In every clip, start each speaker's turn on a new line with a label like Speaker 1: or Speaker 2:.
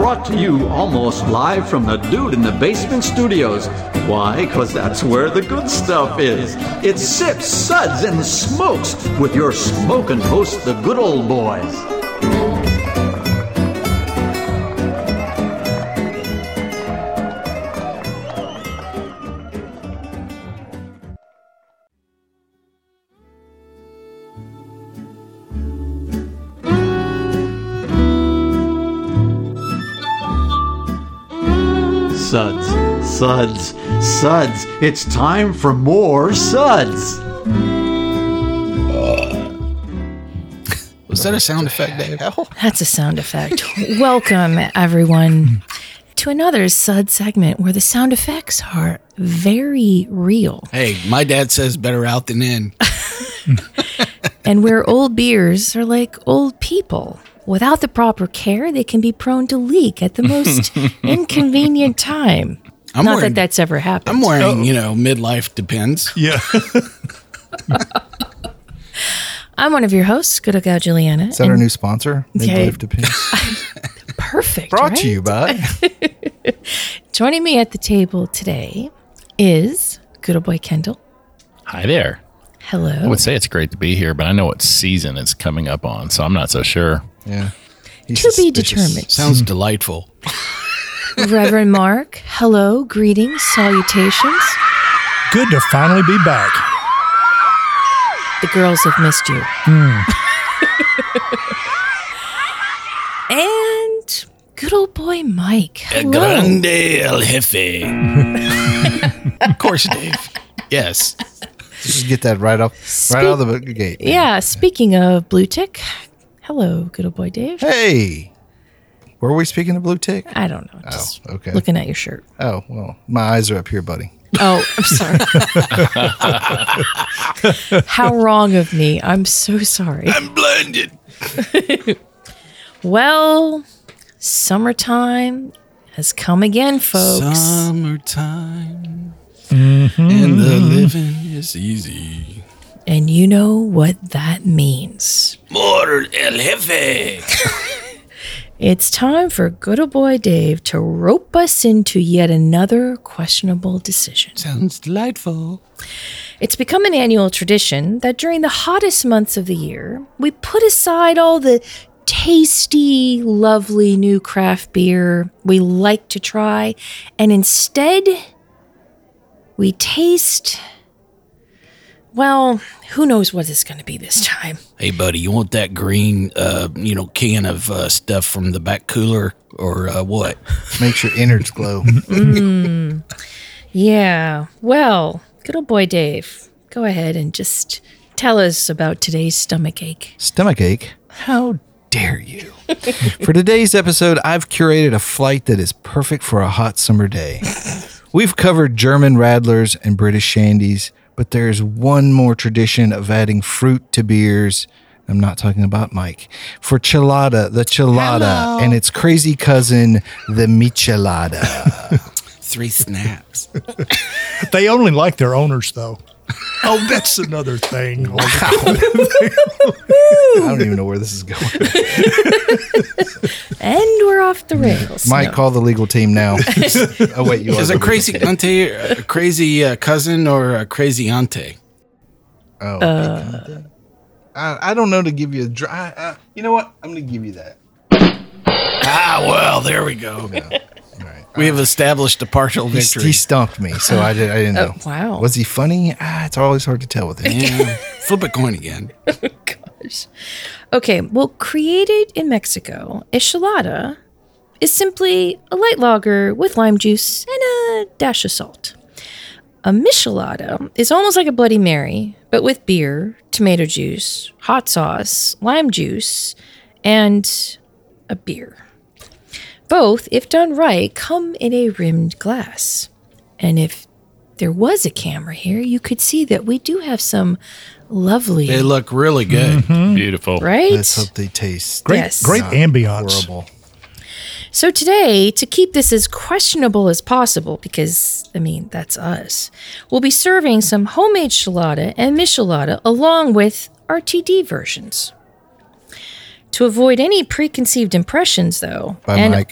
Speaker 1: brought to you almost live from the Dude in the Basement studios. Why? Because that's where the good stuff is. It's Sips, Suds, and Smokes with your smoking host, the Good Old Boys. Suds, Suds, Suds. It's time for more Suds.
Speaker 2: Was that a sound effect, Dave?
Speaker 3: That's a sound effect. Welcome, everyone, to another Sud segment where the sound effects are very real.
Speaker 2: Hey, my dad says better out than in.
Speaker 3: And where old beers are like old people. Without the proper care, they can be prone to leak at the most inconvenient time. Not that that's ever happened.
Speaker 2: I'm wearing, midlife depends.
Speaker 4: Yeah.
Speaker 3: I'm one of your hosts, Good Old Gal Juliana.
Speaker 5: Is that our new sponsor?
Speaker 3: Okay.
Speaker 5: Midlife Depends.
Speaker 3: Perfect.
Speaker 5: Brought
Speaker 3: right?
Speaker 5: to you by.
Speaker 3: Joining me at the table today is Good Old Boy Kendall.
Speaker 6: Hi there.
Speaker 3: Hello.
Speaker 6: I would say it's great to be here, but I know what season it's coming up on, so I'm not so sure.
Speaker 5: Yeah. He's
Speaker 3: To be
Speaker 5: suspicious.
Speaker 3: determined.
Speaker 2: Sounds delightful.
Speaker 3: Reverend Mark, hello, greetings, salutations.
Speaker 4: Good to finally be back.
Speaker 3: The girls have missed you. And good old boy Mike. Hello.
Speaker 2: Grande el Jefe. Of course, Dave. Yes.
Speaker 5: Just get that right out of the gate.
Speaker 3: Yeah, speaking of blue tick, hello, good old boy Dave.
Speaker 5: Hey. Were we speaking of blue tick?
Speaker 3: I don't know. Just
Speaker 5: okay.
Speaker 3: looking at your shirt.
Speaker 5: Oh, well, my eyes are up here, buddy.
Speaker 3: Oh, I'm sorry. How wrong of me. I'm so sorry.
Speaker 2: I'm blinded.
Speaker 3: Well, summertime has come again, folks.
Speaker 2: Summertime. And the living is easy.
Speaker 3: And you know what that means.
Speaker 2: More el Jefe.
Speaker 3: It's time for good old boy Dave to rope us into yet another questionable decision.
Speaker 2: Sounds delightful.
Speaker 3: It's become an annual tradition that during the hottest months of the year, we put aside all the tasty, lovely new craft beer we like to try, and instead, we taste, well, who knows what it's going to be this time.
Speaker 2: Hey, buddy, you want that green, can of stuff from the back cooler or what?
Speaker 5: Makes your innards glow.
Speaker 3: Yeah, well, good old boy Dave, go ahead and just tell us about today's stomach ache.
Speaker 5: Stomach ache? How dare you? For today's episode, I've curated a flight that is perfect for a hot summer day. We've covered German Radlers and British Shandies, but there's one more tradition of adding fruit to beers. I'm not talking about Mike. For the Chelada, and its crazy cousin, the Michelada.
Speaker 2: 3 snaps.
Speaker 4: They only like their owners, though. Oh, that's another thing.
Speaker 5: I don't even know where this is going.
Speaker 3: And we're off the rails.
Speaker 5: Mike, call the legal team now. Oh, wait, you are.
Speaker 2: Is a crazy auntie a crazy cousin or a crazy auntie?
Speaker 5: Oh, I don't know to give you a dry. You know what? I'm going to give you that.
Speaker 2: Well, there we go.
Speaker 5: All right.
Speaker 2: We have established a partial victory.
Speaker 5: He stumped me, so I didn't know.
Speaker 3: Wow.
Speaker 5: Was he funny? It's always hard to tell with him.
Speaker 2: Yeah. Flip a coin again.
Speaker 3: Gosh. Okay, well, created in Mexico, a chelada is simply a light lager with lime juice and a dash of salt. A michelada is almost like a Bloody Mary, but with beer, tomato juice, hot sauce, lime juice, and a beer. Both, if done right, come in a rimmed glass. And if there was a camera here, you could see that we do have some lovely...
Speaker 2: They look really good.
Speaker 6: Beautiful.
Speaker 3: Right?
Speaker 5: Let's hope they taste
Speaker 4: Great,
Speaker 3: Yes.
Speaker 4: great ambiance.
Speaker 5: horrible.
Speaker 3: So today, to keep this as questionable as possible, because, that's us, we'll be serving some homemade chelada and michelada along with RTD versions. To avoid any preconceived impressions, though...
Speaker 5: By Mike.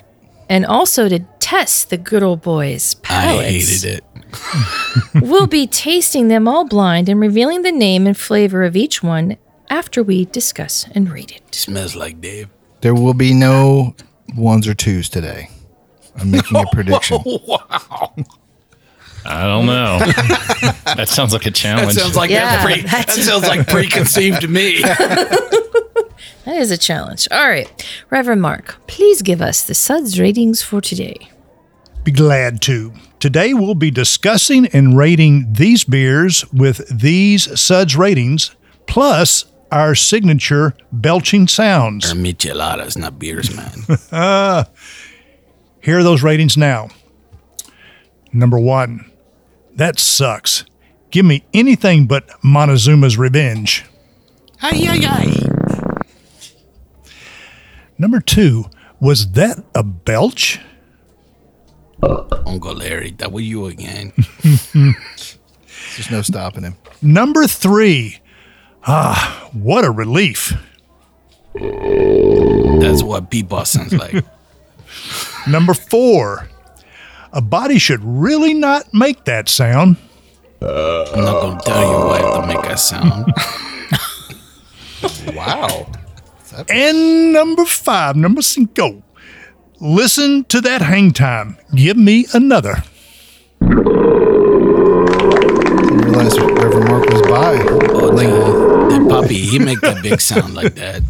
Speaker 3: and also to test the good old boys' palates.
Speaker 2: I hated it.
Speaker 3: We'll be tasting them all blind and revealing the name and flavor of each one after we discuss and rate it.
Speaker 2: Smells like Dave.
Speaker 5: There will be no 1s or 2s today. I'm making a prediction.
Speaker 2: Wow.
Speaker 6: I don't know. That sounds like a challenge.
Speaker 2: That sounds like
Speaker 3: Yeah,
Speaker 2: that sounds like preconceived to me.
Speaker 3: That is a challenge. All right. Reverend Mark, please give us the Suds ratings for today.
Speaker 4: Be glad to. Today we'll be discussing and rating these beers with these Suds ratings, plus our signature belching sounds.
Speaker 2: They're micheladas, not beers, man.
Speaker 4: Here are those ratings now. Number 1, that sucks. Give me anything but Montezuma's Revenge.
Speaker 2: Ay, ay, ay.
Speaker 4: Number 2, was that a belch?
Speaker 2: Uncle Larry, that was you again.
Speaker 5: There's no stopping him.
Speaker 4: Number 3, what a relief.
Speaker 2: That's what Peepaw sounds like.
Speaker 4: Number 4, a body should really not make that sound.
Speaker 2: I'm not going to tell your wife to make that sound.
Speaker 5: Wow.
Speaker 4: And number 5, number 5, listen to that hang time. Give me another.
Speaker 5: Didn't realize Reverend Mark was by.
Speaker 2: Oh, that puppy, he make that big sound like that.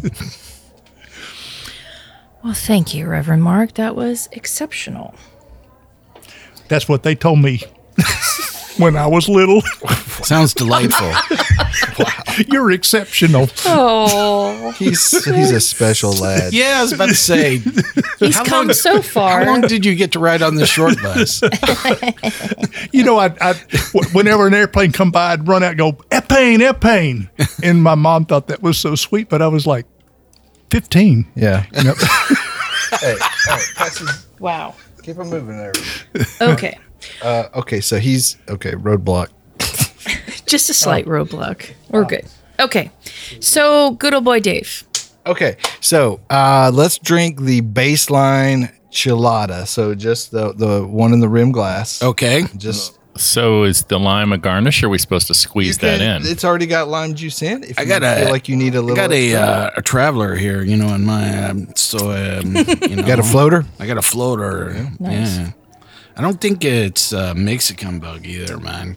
Speaker 3: Well, thank you, Reverend Mark. That was exceptional.
Speaker 4: That's what they told me when I was little.
Speaker 2: Sounds delightful.
Speaker 4: You're exceptional.
Speaker 3: Oh,
Speaker 5: He's a special lad.
Speaker 2: Yeah, I was about to say.
Speaker 3: he's come so far.
Speaker 2: How long did you get to ride on the short bus?
Speaker 4: You know, whenever an airplane come by, I'd run out and go, Epane. And my mom thought that was so sweet, but I was like 15.
Speaker 5: Yeah.
Speaker 4: You know?
Speaker 5: Hey, all right,
Speaker 3: Wow.
Speaker 5: keep him moving there.
Speaker 3: Okay.
Speaker 5: Okay, so roadblock.
Speaker 3: Just a slight roadblock. We're good. Okay. So, good old boy Dave.
Speaker 5: Okay, so let's drink the baseline chilada. So just the one in the rim glass.
Speaker 2: Okay.
Speaker 5: Just
Speaker 6: So is the lime a garnish, or are we supposed to squeeze that in?
Speaker 5: It's already got lime juice in. If
Speaker 2: I
Speaker 5: you
Speaker 2: got
Speaker 5: feel like you need a little.
Speaker 2: I got
Speaker 5: extra.
Speaker 2: a traveler here, in my you know.
Speaker 5: Got a floater?
Speaker 2: I got a floater.
Speaker 3: Nice.
Speaker 2: Yeah. I don't think it's Mexican bug either, man.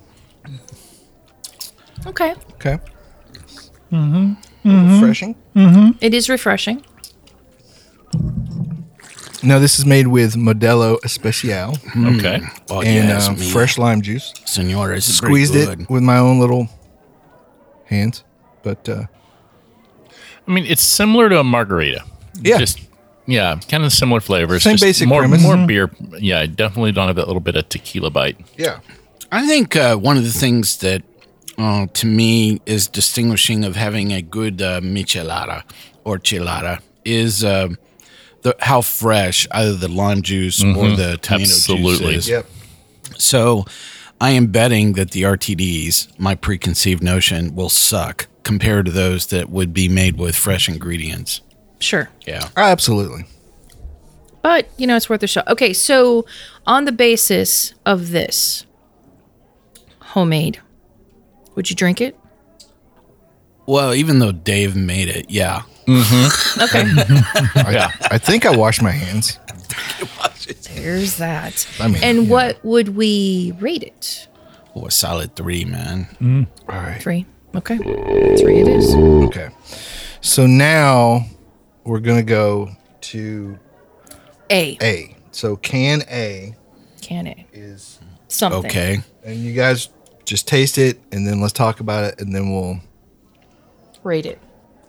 Speaker 3: Okay.
Speaker 5: Okay. Refreshing.
Speaker 3: It is refreshing.
Speaker 5: No, this is made with Modelo Especial
Speaker 6: Okay.
Speaker 2: Oh,
Speaker 5: and
Speaker 2: yes, me.
Speaker 5: fresh lime juice.
Speaker 2: Senor, it's
Speaker 5: Squeezed it with my own little hands, but
Speaker 6: I mean, it's similar to a margarita.
Speaker 5: Yeah.
Speaker 6: Kind of similar flavors.
Speaker 5: Same
Speaker 6: just
Speaker 5: basic
Speaker 6: more
Speaker 5: premise.
Speaker 6: beer. Yeah, I definitely don't have that little bit of tequila bite.
Speaker 5: yeah.
Speaker 2: I think one of the things that to me is distinguishing of having a good michelada or chilada is how fresh either the lime juice or the tomato
Speaker 6: Absolutely.
Speaker 2: juice is.
Speaker 5: Yep.
Speaker 2: So I am betting that the RTDs, my preconceived notion, will suck compared to those that would be made with fresh ingredients.
Speaker 3: Sure.
Speaker 2: Yeah.
Speaker 5: Absolutely.
Speaker 3: But, it's worth a shot. Okay, so on the basis of this, homemade, would you drink it?
Speaker 2: Well, even though Dave made it, yeah.
Speaker 3: Okay.
Speaker 5: I think I washed my hands.
Speaker 3: There's that.
Speaker 5: I mean,
Speaker 3: and what would we rate it?
Speaker 2: Oh, a solid 3, man.
Speaker 5: All right.
Speaker 3: 3. Okay. 3 it is.
Speaker 5: Okay. So now we're going to go to
Speaker 3: A.
Speaker 5: A. So can A
Speaker 3: Can A.
Speaker 5: is,
Speaker 3: Something.
Speaker 2: Okay.
Speaker 5: and you guys just taste it and then let's talk about it and then we'll.
Speaker 3: Rate it.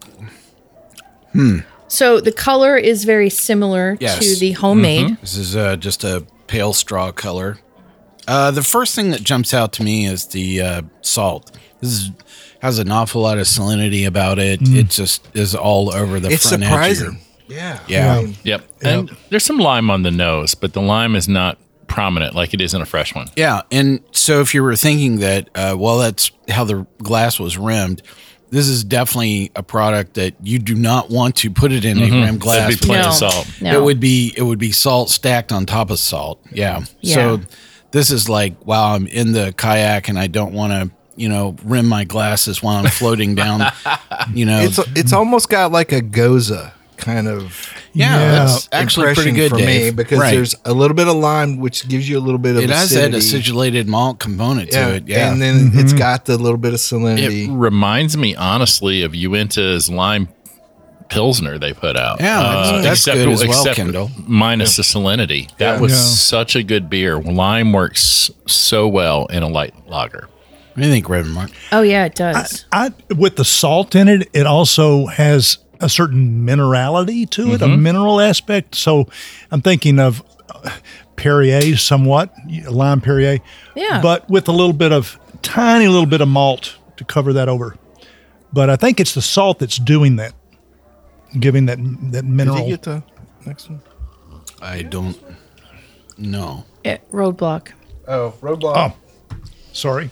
Speaker 3: So the color is very similar
Speaker 2: Yes.
Speaker 3: to the homemade.
Speaker 2: This is just a pale straw color. The first thing that jumps out to me is the salt. Has an awful lot of salinity about it. It just is all over the
Speaker 5: It's
Speaker 2: front
Speaker 5: surprising.
Speaker 2: edge.
Speaker 5: Yeah.
Speaker 2: Yeah.
Speaker 5: I mean,
Speaker 6: Yep. And there's some lime on the nose, but the lime is not prominent like it is in a fresh one.
Speaker 2: Yeah, and so if you were thinking that, that's how the glass was rimmed, this is definitely a product that you do not want to put it in a rim glass.
Speaker 6: That'd be plenty
Speaker 3: No.
Speaker 6: of salt.
Speaker 3: No.
Speaker 2: It would be salt stacked on top of salt. Yeah.
Speaker 3: Yeah.
Speaker 2: So this is like, wow, I'm in the kayak and I don't want to, rim my glasses while I'm floating down,
Speaker 5: It's almost got like a Goza kind of
Speaker 2: yeah,
Speaker 4: Yeah.
Speaker 2: that's actually pretty
Speaker 5: impression
Speaker 2: good
Speaker 5: for
Speaker 2: Dave.
Speaker 5: me because
Speaker 2: Right.
Speaker 5: there's a little bit of lime, which gives you a little bit of
Speaker 2: it has that
Speaker 5: acidity.
Speaker 2: acidulated malt component to it. Yeah.
Speaker 5: And then it's got the little bit of salinity.
Speaker 6: It reminds me, honestly, of Uinta's lime Pilsner they put out.
Speaker 2: Yeah, that's good as well, Kendall.
Speaker 6: Minus the salinity. That was such a good beer. Lime works so well in a light lager.
Speaker 2: What do you think, Reverend Mark?
Speaker 3: Oh yeah, it does.
Speaker 4: With the salt in it, it also has a certain minerality to it, a mineral aspect. So I'm thinking of Perrier somewhat, lime Perrier.
Speaker 3: Yeah.
Speaker 4: But with tiny little bit of malt to cover that over. But I think it's the salt that's doing that, giving that
Speaker 5: Did
Speaker 4: mineral.
Speaker 5: you get the next one?
Speaker 2: I don't know.
Speaker 3: Roadblock.
Speaker 5: Oh, Roadblock.
Speaker 4: Sorry.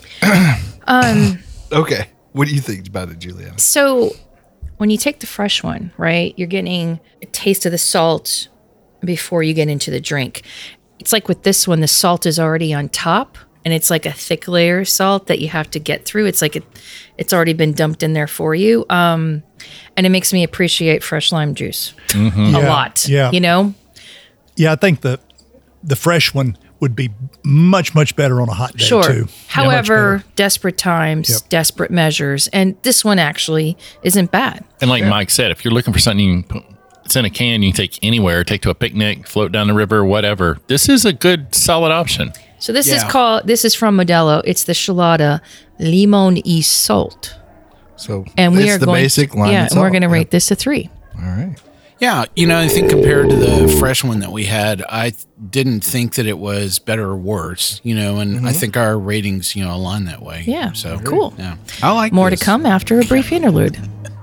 Speaker 5: Okay. What do you think about it, Juliana?
Speaker 3: So when you take the fresh one, right, you're getting a taste of the salt before you get into the drink. It's like with this one, the salt is already on top and it's like a thick layer of salt that you have to get through. It's like it's already been dumped in there for you. And it makes me appreciate fresh lime juice a lot.
Speaker 4: Yeah. Yeah, I think the fresh one would be much, much better on a hot day,
Speaker 3: Sure.
Speaker 4: too.
Speaker 3: However, desperate times, desperate measures. And this one actually isn't bad.
Speaker 6: And like Mike said, if you're looking for something you can put, it's in a can, you can take anywhere, take to a picnic, float down the river, whatever. This is a good, solid option.
Speaker 3: So this is from Modelo. It's the Chelada Limon y Salt.
Speaker 5: So
Speaker 3: And we
Speaker 5: it's
Speaker 3: are
Speaker 5: the
Speaker 3: going
Speaker 5: basic lime
Speaker 3: yeah,
Speaker 5: and
Speaker 3: and we're
Speaker 5: salt.
Speaker 3: going to rate this a 3.
Speaker 5: All right.
Speaker 2: Yeah, I think compared to the fresh one that we had, I didn't think that it was better or worse, and I think our ratings, align that way.
Speaker 3: Yeah,
Speaker 2: So
Speaker 3: cool.
Speaker 2: Yeah. I like
Speaker 3: More
Speaker 2: this.
Speaker 3: to come after a brief interlude.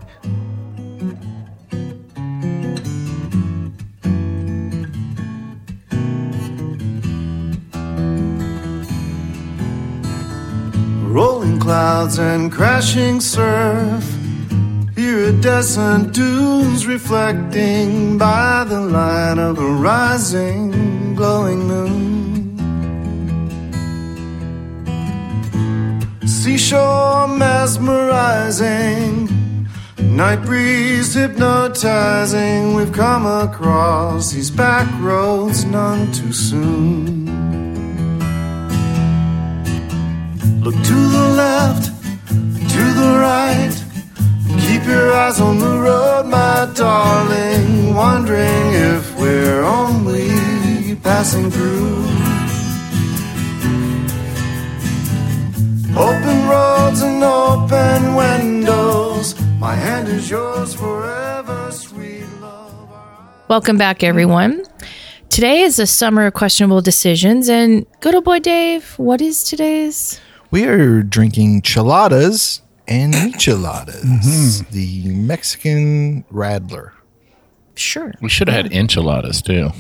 Speaker 7: Rolling clouds and crashing surf. Iridescent dunes reflecting by the light of a rising, glowing moon. Seashore mesmerizing, night breeze hypnotizing. We've come across these back roads none too soon. Look to the left, to the right. Keep your eyes on the road, my darling, wondering if we're only passing through. Open roads and open windows, my hand is yours forever, sweet love.
Speaker 3: Welcome back, everyone. Today is a summer of questionable decisions. And good old boy Dave, what is today's?
Speaker 5: We are drinking cheladas and micheladas, the Mexican Radler.
Speaker 3: Sure.
Speaker 6: We should have had enchiladas too.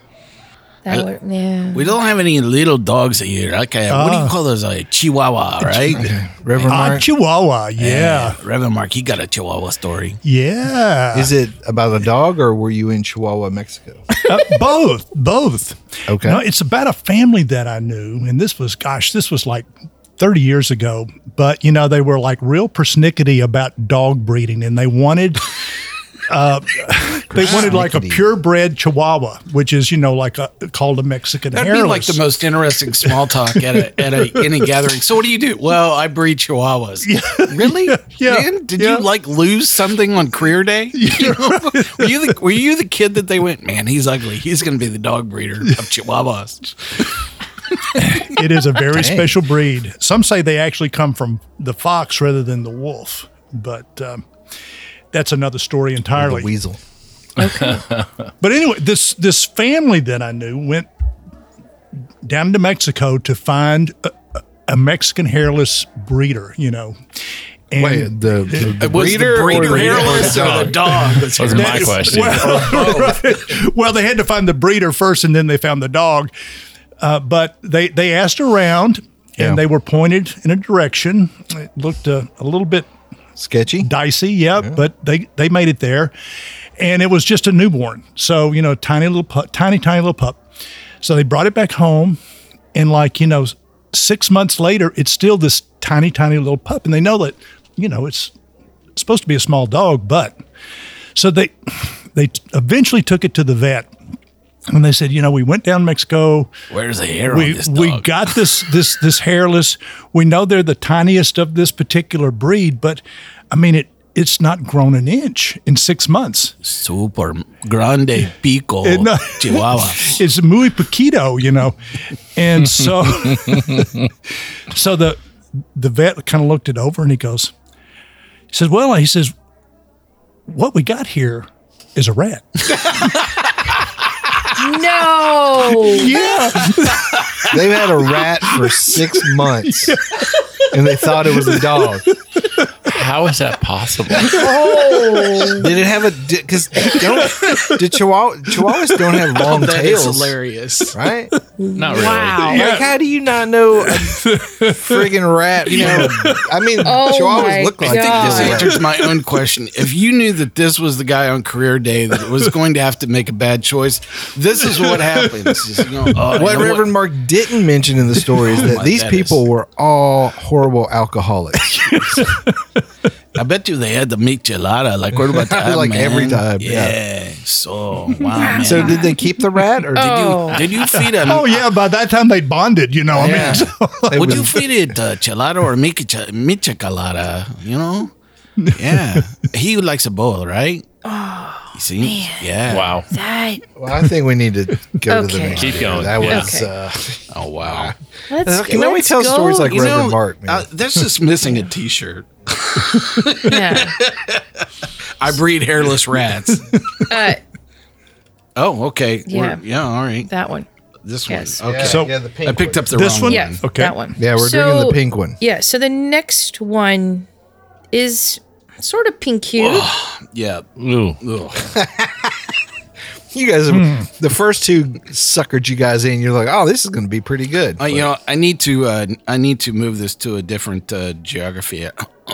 Speaker 2: We don't have any little dogs here. Okay, what do you call those? A Chihuahua, right?
Speaker 5: Reverend Mark,
Speaker 4: Chihuahua, yeah.
Speaker 2: Reverend Mark, he got a Chihuahua story.
Speaker 4: Yeah.
Speaker 5: is it about a dog or were you in Chihuahua, Mexico?
Speaker 4: Both.
Speaker 5: Okay.
Speaker 4: No, it's about a family that I knew, and this was like 30 years ago. But they were like real persnickety about dog breeding, and they wanted like a purebred Chihuahua, which is called a Mexican
Speaker 2: That'd
Speaker 4: hairless.
Speaker 2: be like the most interesting small talk at any gathering. So what do you do? Well, I breed Chihuahuas. Really?
Speaker 4: Yeah.
Speaker 2: Man, did
Speaker 4: Yeah.
Speaker 2: you lose something on career day? Were you the kid that they went, man, he's ugly. He's going to be the dog breeder of Chihuahuas.
Speaker 4: It is a very special breed. Some say they actually come from the fox rather than the wolf, but that's another story entirely.
Speaker 5: The weasel.
Speaker 4: But anyway, this family that I knew went down to Mexico to find a Mexican hairless breeder, And
Speaker 5: Wait, the
Speaker 2: Was
Speaker 5: breeder,
Speaker 2: the breeder
Speaker 5: or
Speaker 2: hairless or the dog?
Speaker 6: That was my question.
Speaker 4: Well, they had to find the breeder first, and then they found the dog. But they asked around, and
Speaker 5: Yeah.
Speaker 4: they were pointed in a direction. It looked a little bit
Speaker 5: Sketchy.
Speaker 4: dicey, but they made it there, and it was just a newborn. So tiny little pup. So they brought it back home, and 6 months later, it's still this tiny little pup, and they know that it's supposed to be a small dog, but so they eventually took it to the vet. And they said, we went down Mexico.
Speaker 2: Where's the hair on this dog?
Speaker 4: We got this hairless. We know they're the tiniest of this particular breed, but I mean it's not grown an inch in 6 months.
Speaker 2: Super grande pico chihuahua.
Speaker 4: It's muy poquito, And so so the vet kind of looked it over and he says, what we got here is a rat.
Speaker 3: No.
Speaker 4: Yeah.
Speaker 5: They've had a rat for 6 months, and they thought it was a dog.
Speaker 6: How is that possible?
Speaker 5: Did it have because Chihuahuas don't have long
Speaker 2: That is
Speaker 5: tails,
Speaker 2: hilarious.
Speaker 5: right?
Speaker 6: Not really.
Speaker 3: Wow.
Speaker 5: Like, how do you not know a friggin' rat? I mean,
Speaker 3: Oh
Speaker 5: Chihuahuas
Speaker 3: my
Speaker 5: look like
Speaker 3: God.
Speaker 2: This answers my own question. If you knew that this was the guy on career day that was going to have to make a bad choice, this is what happens.
Speaker 5: What Reverend Mark didn't mention in the story is that
Speaker 2: my
Speaker 5: these
Speaker 2: that
Speaker 5: people were all horrible alcoholics.
Speaker 2: I bet you they had the michelada. Like, what about that,
Speaker 5: Like
Speaker 2: man?
Speaker 5: every time,
Speaker 2: Yeah. So, wow, man.
Speaker 5: So did they keep the rat, or
Speaker 2: Did you feed him?
Speaker 4: Oh yeah, by that time they bonded, I mean, so-
Speaker 2: Would you feed it chelada or michelada? Yeah. He likes a bowl, right? Oh, you see? Man. Yeah.
Speaker 6: Wow.
Speaker 3: That.
Speaker 5: Well, I think we need to go to the
Speaker 3: Okay.
Speaker 5: next
Speaker 6: Keep
Speaker 5: video.
Speaker 6: going.
Speaker 5: That was.
Speaker 3: Okay.
Speaker 2: Oh, wow.
Speaker 3: Let's
Speaker 5: Can we tell
Speaker 3: go.
Speaker 5: stories like Reverend Mark? Man.
Speaker 2: That's just missing a T-shirt.
Speaker 3: Yeah.
Speaker 2: I breed hairless rats. Oh, okay.
Speaker 3: Yeah.
Speaker 2: All right.
Speaker 3: That one.
Speaker 2: This
Speaker 3: Yes.
Speaker 2: one. Okay.
Speaker 5: Yeah,
Speaker 4: So,
Speaker 5: the pink
Speaker 2: I picked up the
Speaker 4: This
Speaker 2: wrong
Speaker 4: one?
Speaker 3: Yeah.
Speaker 4: Okay.
Speaker 3: That one.
Speaker 5: Yeah, we're drinking the pink one.
Speaker 3: Yeah. So the next one is sort of pink cute.
Speaker 2: Yeah.
Speaker 6: Ooh.
Speaker 2: Ugh.
Speaker 5: You guys, the first two suckered you guys in. You're like, oh, this is going to be pretty good.
Speaker 2: I need to move this to a different geography.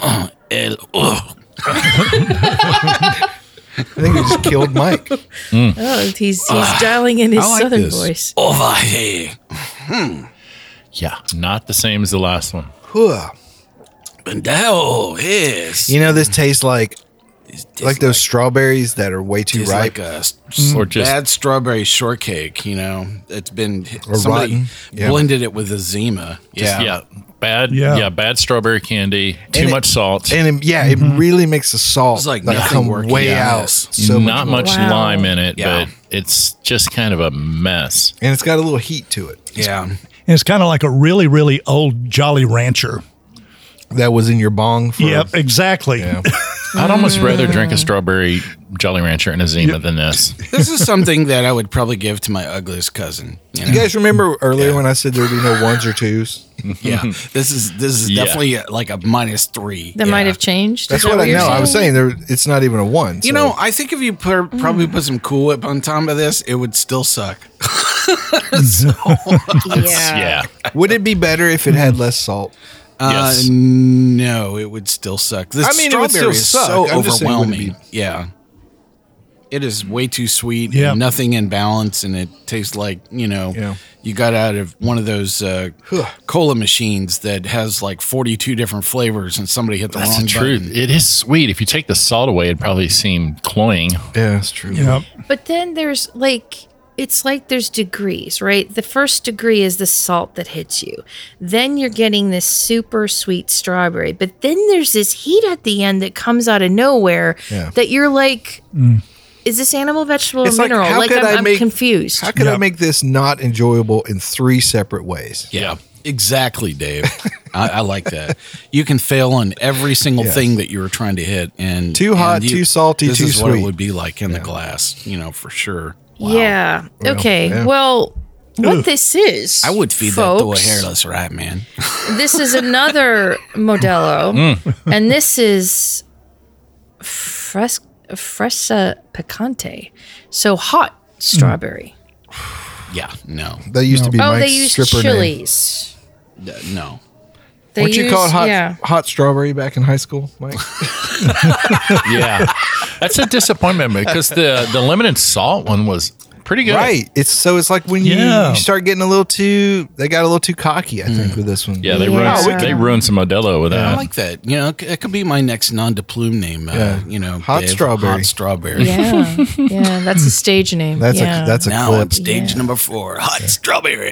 Speaker 5: I think we just killed Mike.
Speaker 3: Oh, he's dialing in his
Speaker 2: I like
Speaker 3: southern
Speaker 2: this.
Speaker 3: voice.
Speaker 2: Over here.
Speaker 6: Yeah. Not the same as the last one.
Speaker 5: Huh.
Speaker 2: Bandao is.
Speaker 5: This tastes like those strawberries that are way too
Speaker 2: It's
Speaker 5: ripe.
Speaker 2: like a
Speaker 6: Or just-
Speaker 2: bad strawberry shortcake. It's been
Speaker 5: Or
Speaker 2: somebody
Speaker 5: rotten. Yeah.
Speaker 2: blended it with a Zima.
Speaker 6: Yeah. Bad.
Speaker 4: Yeah.
Speaker 6: Yeah. Bad strawberry candy. Too
Speaker 5: And
Speaker 6: much salt.
Speaker 5: And it really makes the salt
Speaker 2: It's like
Speaker 5: like
Speaker 2: nothing
Speaker 5: come
Speaker 2: working.
Speaker 5: way
Speaker 2: Yeah.
Speaker 5: out.
Speaker 2: Yes.
Speaker 5: So
Speaker 6: not much
Speaker 3: Wow.
Speaker 6: lime in it,
Speaker 2: Yeah.
Speaker 6: but it's just kind of a mess.
Speaker 5: and it's got a little heat to it.
Speaker 2: Yeah.
Speaker 4: And it's kind of like a really, really old Jolly Rancher.
Speaker 5: That was in your bong. For,
Speaker 4: Yep, exactly.
Speaker 5: Yeah.
Speaker 6: I'd almost rather drink a strawberry Jolly Rancher and a Zima than this.
Speaker 2: This is something that I would probably give to my ugliest cousin.
Speaker 5: You guys remember earlier when I said there'd be no ones or twos?
Speaker 2: Yeah. This is
Speaker 6: Yeah.
Speaker 2: definitely like a -3.
Speaker 3: That might have changed.
Speaker 5: That's
Speaker 3: Is that
Speaker 5: what I
Speaker 3: you're
Speaker 5: know. I was saying it's not even a one.
Speaker 2: You
Speaker 5: so-
Speaker 2: know, I think if you probably put some Cool Whip on top of this, it would still suck.
Speaker 6: Yeah.
Speaker 5: would it be better if it had less salt?
Speaker 6: Yes.
Speaker 2: No, it would still suck. This
Speaker 5: I mean, it would
Speaker 2: strawberry
Speaker 5: still
Speaker 2: is
Speaker 5: suck.
Speaker 2: so
Speaker 5: I'm just saying, would it
Speaker 2: overwhelming. Yeah. It is way too sweet.
Speaker 4: Yeah.
Speaker 2: And nothing in balance, and it tastes like,
Speaker 5: Yeah.
Speaker 2: you got out of one of those cola machines that has like 42 different flavors, and somebody hit the
Speaker 6: That's
Speaker 2: wrong
Speaker 6: the truth.
Speaker 2: button.
Speaker 6: It is sweet. If you take the salt away, it'd probably seem cloying.
Speaker 5: Yeah, that's true.
Speaker 4: Yep.
Speaker 3: But then there's it's like there's degrees, right? The first degree is the salt that hits you. Then you're getting this super sweet strawberry. But then there's this heat at the end that comes out of nowhere
Speaker 5: Yeah.
Speaker 3: that you're like, is this animal, vegetable, or
Speaker 5: It's like,
Speaker 3: mineral?
Speaker 5: how could I
Speaker 3: I'm
Speaker 5: make-
Speaker 3: confused.
Speaker 5: How could I
Speaker 4: Yep.
Speaker 5: make this not enjoyable in 3 separate ways?
Speaker 2: Yeah, exactly, Dave. I like that. You can fail on every single
Speaker 5: Yes.
Speaker 2: thing that you were trying to hit, and
Speaker 5: Too hot, too salty,
Speaker 2: this
Speaker 5: too
Speaker 2: is what
Speaker 5: sweet.
Speaker 2: it would be like in the glass, for sure. Wow.
Speaker 3: Yeah. Okay.
Speaker 5: yeah.
Speaker 3: Well, what this is,
Speaker 2: I would feed that to a
Speaker 3: folks,
Speaker 2: hairless rat, man.
Speaker 3: This is another Modelo, and this is Fresa Picante. So hot strawberry.
Speaker 2: Yeah, no,
Speaker 5: That used to be
Speaker 3: Oh,
Speaker 5: Mike's
Speaker 3: they use
Speaker 5: stripper name.
Speaker 3: chilies.
Speaker 2: No.
Speaker 5: What you
Speaker 3: use-
Speaker 5: called
Speaker 3: yeah.
Speaker 5: hot strawberry back in high school, Mike?
Speaker 6: Yeah, that's a disappointment because the limited salt one was pretty good.
Speaker 5: Right. It's like when
Speaker 4: Yeah.
Speaker 5: you start getting they got a little too cocky, I think, with this one.
Speaker 6: Yeah, they
Speaker 3: Yeah.
Speaker 6: ruined some Modelo with
Speaker 2: I
Speaker 6: that.
Speaker 2: like that. You know, it could be my next non de plume name.
Speaker 5: Yeah.
Speaker 2: You know,
Speaker 5: Hot
Speaker 2: Dave.
Speaker 5: strawberry.
Speaker 2: Hot strawberry.
Speaker 3: Yeah, yeah, that's a stage name.
Speaker 5: That's
Speaker 3: yeah.
Speaker 5: a
Speaker 2: Now
Speaker 5: clip.
Speaker 2: on stage number 4, hot strawberry.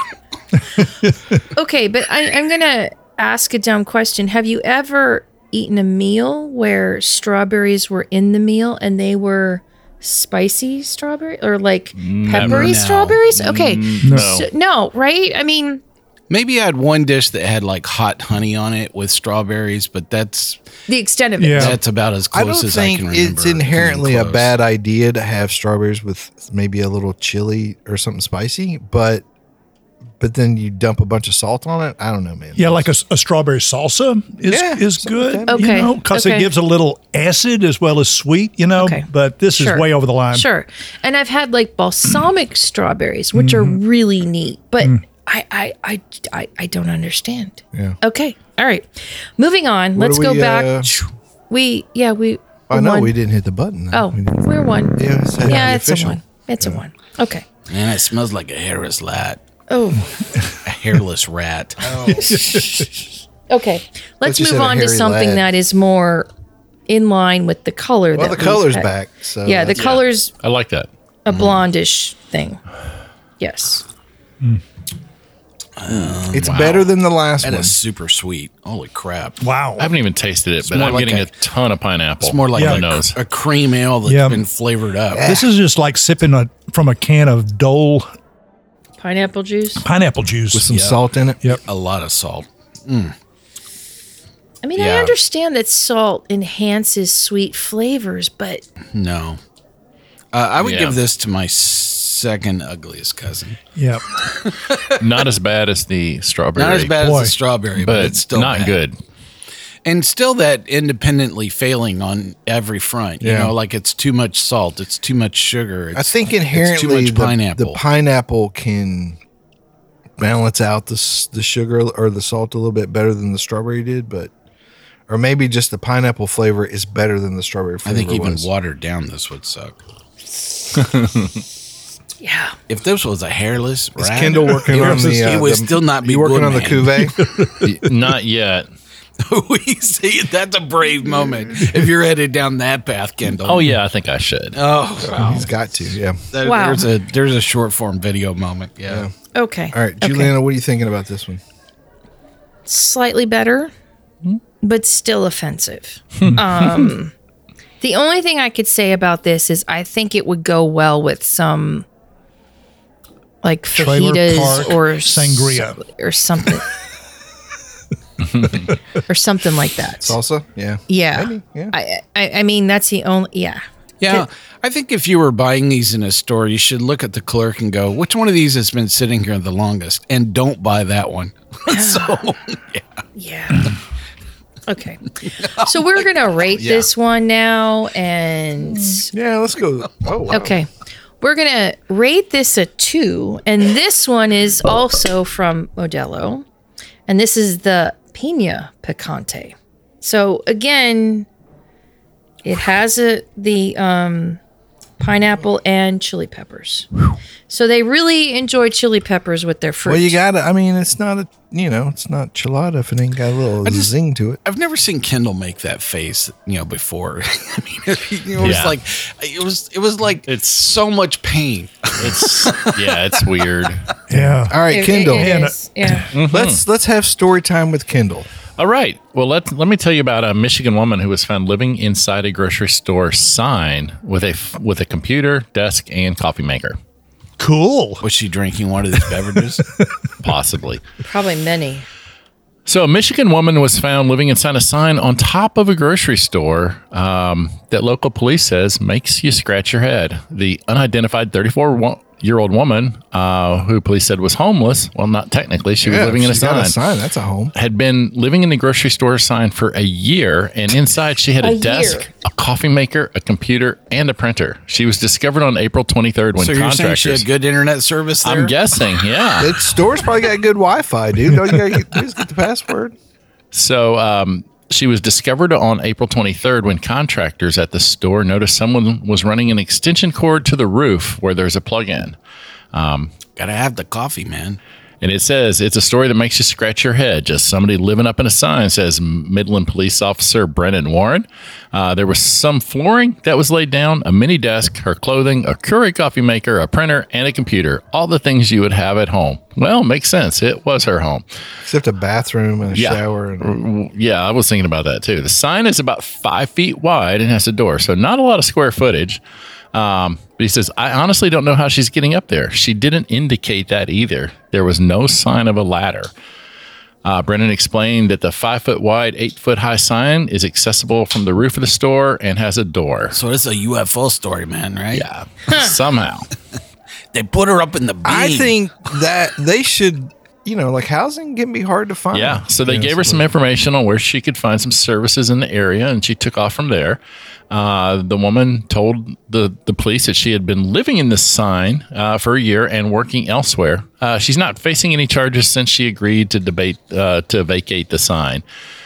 Speaker 3: Okay, but I'm gonna ask a dumb question. Have you ever eaten a meal where strawberries were in the meal and they were spicy strawberry or like peppery
Speaker 2: No.
Speaker 3: strawberries? Okay,
Speaker 6: No.
Speaker 3: no, right? I mean,
Speaker 2: Maybe I had one dish that had like hot honey on it with strawberries, but that's
Speaker 3: the extent of it.
Speaker 4: Yeah.
Speaker 2: that's about as
Speaker 5: I
Speaker 2: close
Speaker 5: don't
Speaker 2: as I
Speaker 5: think
Speaker 2: can remember.
Speaker 5: it's inherently a
Speaker 2: coming close.
Speaker 5: bad idea to have strawberries with maybe a little chili or something spicy, but then you dump a bunch of salt on it. I don't know, man.
Speaker 4: Yeah, like a strawberry salsa
Speaker 5: Yeah,
Speaker 4: is
Speaker 5: something
Speaker 4: good.
Speaker 5: like that.
Speaker 3: Okay,
Speaker 4: You know, because
Speaker 3: okay.
Speaker 4: it gives a little acid as well as sweet, you know.
Speaker 3: Okay.
Speaker 4: But this
Speaker 3: Sure.
Speaker 4: is way over the line.
Speaker 3: Sure. And I've had like balsamic strawberries, which are really neat, but I don't understand.
Speaker 5: Yeah.
Speaker 3: Okay. All right. Moving on.
Speaker 5: What
Speaker 3: Let's
Speaker 5: do
Speaker 3: go
Speaker 5: we,
Speaker 3: back. We
Speaker 5: I know
Speaker 3: won.
Speaker 5: we didn't hit the button. though.
Speaker 3: Oh,
Speaker 5: We didn't-
Speaker 3: we're one.
Speaker 5: Yeah, it's
Speaker 3: Yeah, it's
Speaker 5: official.
Speaker 3: a one. It's a one. Okay.
Speaker 2: Man, it smells like a hairless rat.
Speaker 3: Oh,
Speaker 2: A hairless rat.
Speaker 3: okay. Let's
Speaker 5: you
Speaker 3: move
Speaker 5: said a
Speaker 3: on to
Speaker 5: hairy
Speaker 3: something
Speaker 5: lad.
Speaker 3: that is more in line with the color.
Speaker 5: Well,
Speaker 3: that
Speaker 5: the
Speaker 3: we
Speaker 5: color's
Speaker 3: had.
Speaker 5: back. So
Speaker 3: Yeah, the
Speaker 5: that's-
Speaker 3: color's
Speaker 6: I like that.
Speaker 3: a blondish thing. Yes.
Speaker 5: it's better than the last
Speaker 2: That
Speaker 5: one.
Speaker 2: is super sweet. Holy crap.
Speaker 4: Wow.
Speaker 6: I haven't even tasted it, but
Speaker 2: more
Speaker 6: I'm
Speaker 2: like
Speaker 6: getting
Speaker 2: a-
Speaker 6: a ton of pineapple.
Speaker 2: It's more like
Speaker 6: on
Speaker 2: a,
Speaker 6: the nose.
Speaker 2: a cream ale that's
Speaker 4: Yeah.
Speaker 2: been flavored up.
Speaker 4: This is just like sipping from a can of Dole
Speaker 3: Pineapple juice.
Speaker 4: pineapple juice.
Speaker 5: with some
Speaker 2: Yeah.
Speaker 5: salt in it.
Speaker 4: Yep.
Speaker 2: A lot of salt.
Speaker 3: I mean, I
Speaker 2: Yeah.
Speaker 3: understand that salt enhances sweet flavors, but
Speaker 2: No. I would
Speaker 6: Yeah.
Speaker 2: give this to my second ugliest cousin.
Speaker 4: Yep.
Speaker 6: Not as bad as the strawberry.
Speaker 2: Not as bad
Speaker 4: Boy.
Speaker 2: as the strawberry, but,
Speaker 6: but
Speaker 2: it's still
Speaker 6: not
Speaker 2: bad.
Speaker 6: good.
Speaker 2: And still that independently failing on every front. You
Speaker 5: Yeah.
Speaker 2: know, like it's too much salt, it's too much sugar. It's,
Speaker 5: I think
Speaker 2: it's
Speaker 5: inherently
Speaker 2: too much
Speaker 5: the
Speaker 2: pineapple.
Speaker 5: pineapple can balance out the sugar or the salt a little bit better than the strawberry did, or maybe just the pineapple flavor is better than the strawberry
Speaker 2: I
Speaker 5: flavor.
Speaker 2: think even
Speaker 5: was.
Speaker 2: watered down this would suck.
Speaker 3: yeah.
Speaker 2: If this was a hairless
Speaker 5: Is
Speaker 2: rat,
Speaker 5: Kendall working
Speaker 2: it
Speaker 5: on
Speaker 2: would-
Speaker 5: the?
Speaker 2: it would
Speaker 5: the-
Speaker 2: still not be
Speaker 5: you working
Speaker 2: good,
Speaker 5: on the
Speaker 2: man.
Speaker 5: cuvee?
Speaker 6: Not yet.
Speaker 2: we see that's a brave moment if you're headed down that path, Kendall.
Speaker 6: Oh yeah, I think I should.
Speaker 2: Oh,
Speaker 5: He's got to. Yeah.
Speaker 3: Wow.
Speaker 2: There's a short form video moment. Yeah.
Speaker 3: Okay.
Speaker 5: All right,
Speaker 3: Okay.
Speaker 5: Juliana, what are you thinking about this one?
Speaker 3: Slightly better, but still offensive. The only thing I could say about this is I think it would go well with some like
Speaker 4: Trailer
Speaker 3: fajitas
Speaker 4: park
Speaker 3: or
Speaker 4: sangria.
Speaker 3: or something. Or something like that.
Speaker 5: Salsa? Yeah.
Speaker 3: Yeah.
Speaker 5: Maybe, yeah.
Speaker 3: I mean that's the only yeah.
Speaker 2: Yeah, I think if you were buying these in a store, you should look at the clerk and go, which one of these has been sitting here the longest? And don't buy that one. So,
Speaker 3: Yeah. Okay. So we're going to rate this one now and
Speaker 5: Yeah, let's go. Oh, wow.
Speaker 3: okay. We're going to rate this a 2 and this one is also from Modelo and this is the Pina Picante. So again, it has the pineapple and chili peppers. So they really enjoy chili peppers with their fruit.
Speaker 5: Well, you got to, I mean, it's not it's not chilada if it ain't got a little zing to it.
Speaker 2: I've never seen Kendall make that face, before. I mean, it was
Speaker 6: Yeah.
Speaker 2: like it was like
Speaker 6: It's-
Speaker 2: so much pain.
Speaker 6: It's weird.
Speaker 4: Yeah.
Speaker 5: All right,
Speaker 3: It-
Speaker 5: Kendall.
Speaker 3: it is, yeah.
Speaker 5: Let's have story time with Kendall.
Speaker 6: All right. Well, let me tell you about a Michigan woman who was found living inside a grocery store sign with a computer, desk, and coffee maker.
Speaker 4: Cool.
Speaker 2: Was she drinking one of these beverages?
Speaker 6: Possibly.
Speaker 3: Probably many.
Speaker 6: So, a Michigan woman was found living inside a sign on top of a grocery store that local police says makes you scratch your head. The unidentified 34-year-old woman, who police said was homeless, well, not technically, she was living in a
Speaker 5: she's got
Speaker 6: sign,
Speaker 5: That's a home.
Speaker 6: had been living in the grocery store sign for a year, and inside she had a
Speaker 3: A
Speaker 6: desk,
Speaker 3: year.
Speaker 6: a coffee maker, a computer, and a printer. She was discovered on April 23rd when
Speaker 2: So you're saying she
Speaker 6: contractors.
Speaker 2: had good internet service there?
Speaker 6: I'm guessing, yeah.
Speaker 5: The store's probably got good Wi-Fi, dude. Don't you just get the password?
Speaker 6: So she was discovered on April 23rd when contractors at the store noticed someone was running an extension cord to the roof where there's a plug-in.
Speaker 2: Gotta have the coffee, man.
Speaker 6: And it says, it's a story that makes you scratch your head. Just somebody living up in a sign, says Midland Police Officer Brennan Warren. There was some flooring that was laid down, a mini desk, her clothing, a Keurig coffee maker, a printer, and a computer. All the things you would have at home. Well, makes sense. It was her home.
Speaker 5: Except a bathroom and a shower.
Speaker 6: Yeah, I was thinking about that too. The sign is about 5 feet wide and has a door, so not a lot of square footage. But he says, I honestly don't know how she's getting up there. She didn't indicate that either. There was no sign of a ladder. Brennan explained that the 5 foot wide, 8 foot high sign is accessible from the roof of the store and has a door.
Speaker 2: So it's a UFO story, man, right?
Speaker 6: Yeah, somehow.
Speaker 2: They put her up in the beam.
Speaker 5: I think that they should, like housing can be hard to find.
Speaker 6: Yeah, so they gave her some information on where she could find some services in the area, and she took off from there. The woman told the police that she had been living in this sign for a year and working elsewhere. She's not facing any charges since she agreed to vacate the sign.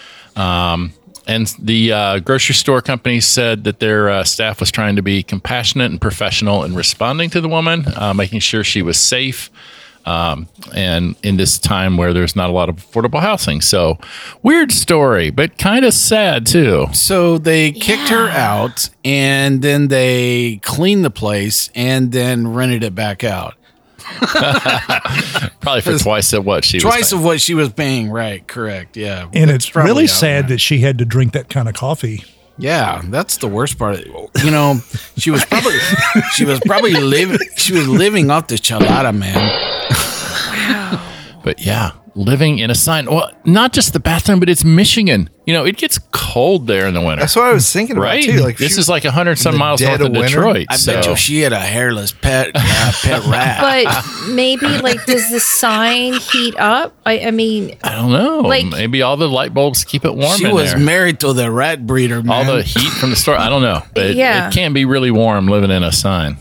Speaker 6: And the grocery store company said that their staff was trying to be compassionate and professional in responding to the woman, making sure she was safe. And in this time where there's not a lot of affordable housing. So weird story, but kind of sad too.
Speaker 2: So they kicked her out and then they cleaned the place and then rented it back out.
Speaker 6: Probably for twice of what she was
Speaker 2: Twice
Speaker 6: paying.
Speaker 2: of what she was paying. Right. Correct. Yeah.
Speaker 4: And
Speaker 2: That's
Speaker 4: it's
Speaker 2: probably
Speaker 4: really
Speaker 2: out
Speaker 4: sad
Speaker 2: there.
Speaker 4: that she had to drink that kind of coffee.
Speaker 2: Yeah, that's the worst part. She was probably living off the chalada, man.
Speaker 6: But yeah, living in a sign. Well, not just the bathroom, but it's Michigan. It gets cold there in the winter.
Speaker 5: That's what I was thinking about
Speaker 6: Right?
Speaker 5: too. Like
Speaker 6: this
Speaker 5: she-
Speaker 6: is like 100 some
Speaker 5: in the
Speaker 6: miles
Speaker 5: dead
Speaker 6: north of
Speaker 5: of winter?
Speaker 6: Detroit.
Speaker 2: I
Speaker 6: so.
Speaker 2: bet you she had a hairless pet rat.
Speaker 3: But maybe, does the sign heat up? I mean,
Speaker 6: I don't know.
Speaker 3: Like-
Speaker 6: Maybe all the light bulbs keep it warm
Speaker 2: She
Speaker 6: in
Speaker 2: was
Speaker 6: there.
Speaker 2: married to the rat breeder, man.
Speaker 6: All the heat from the store. I don't know. But
Speaker 3: Yeah.
Speaker 6: it can be really warm living in a sign.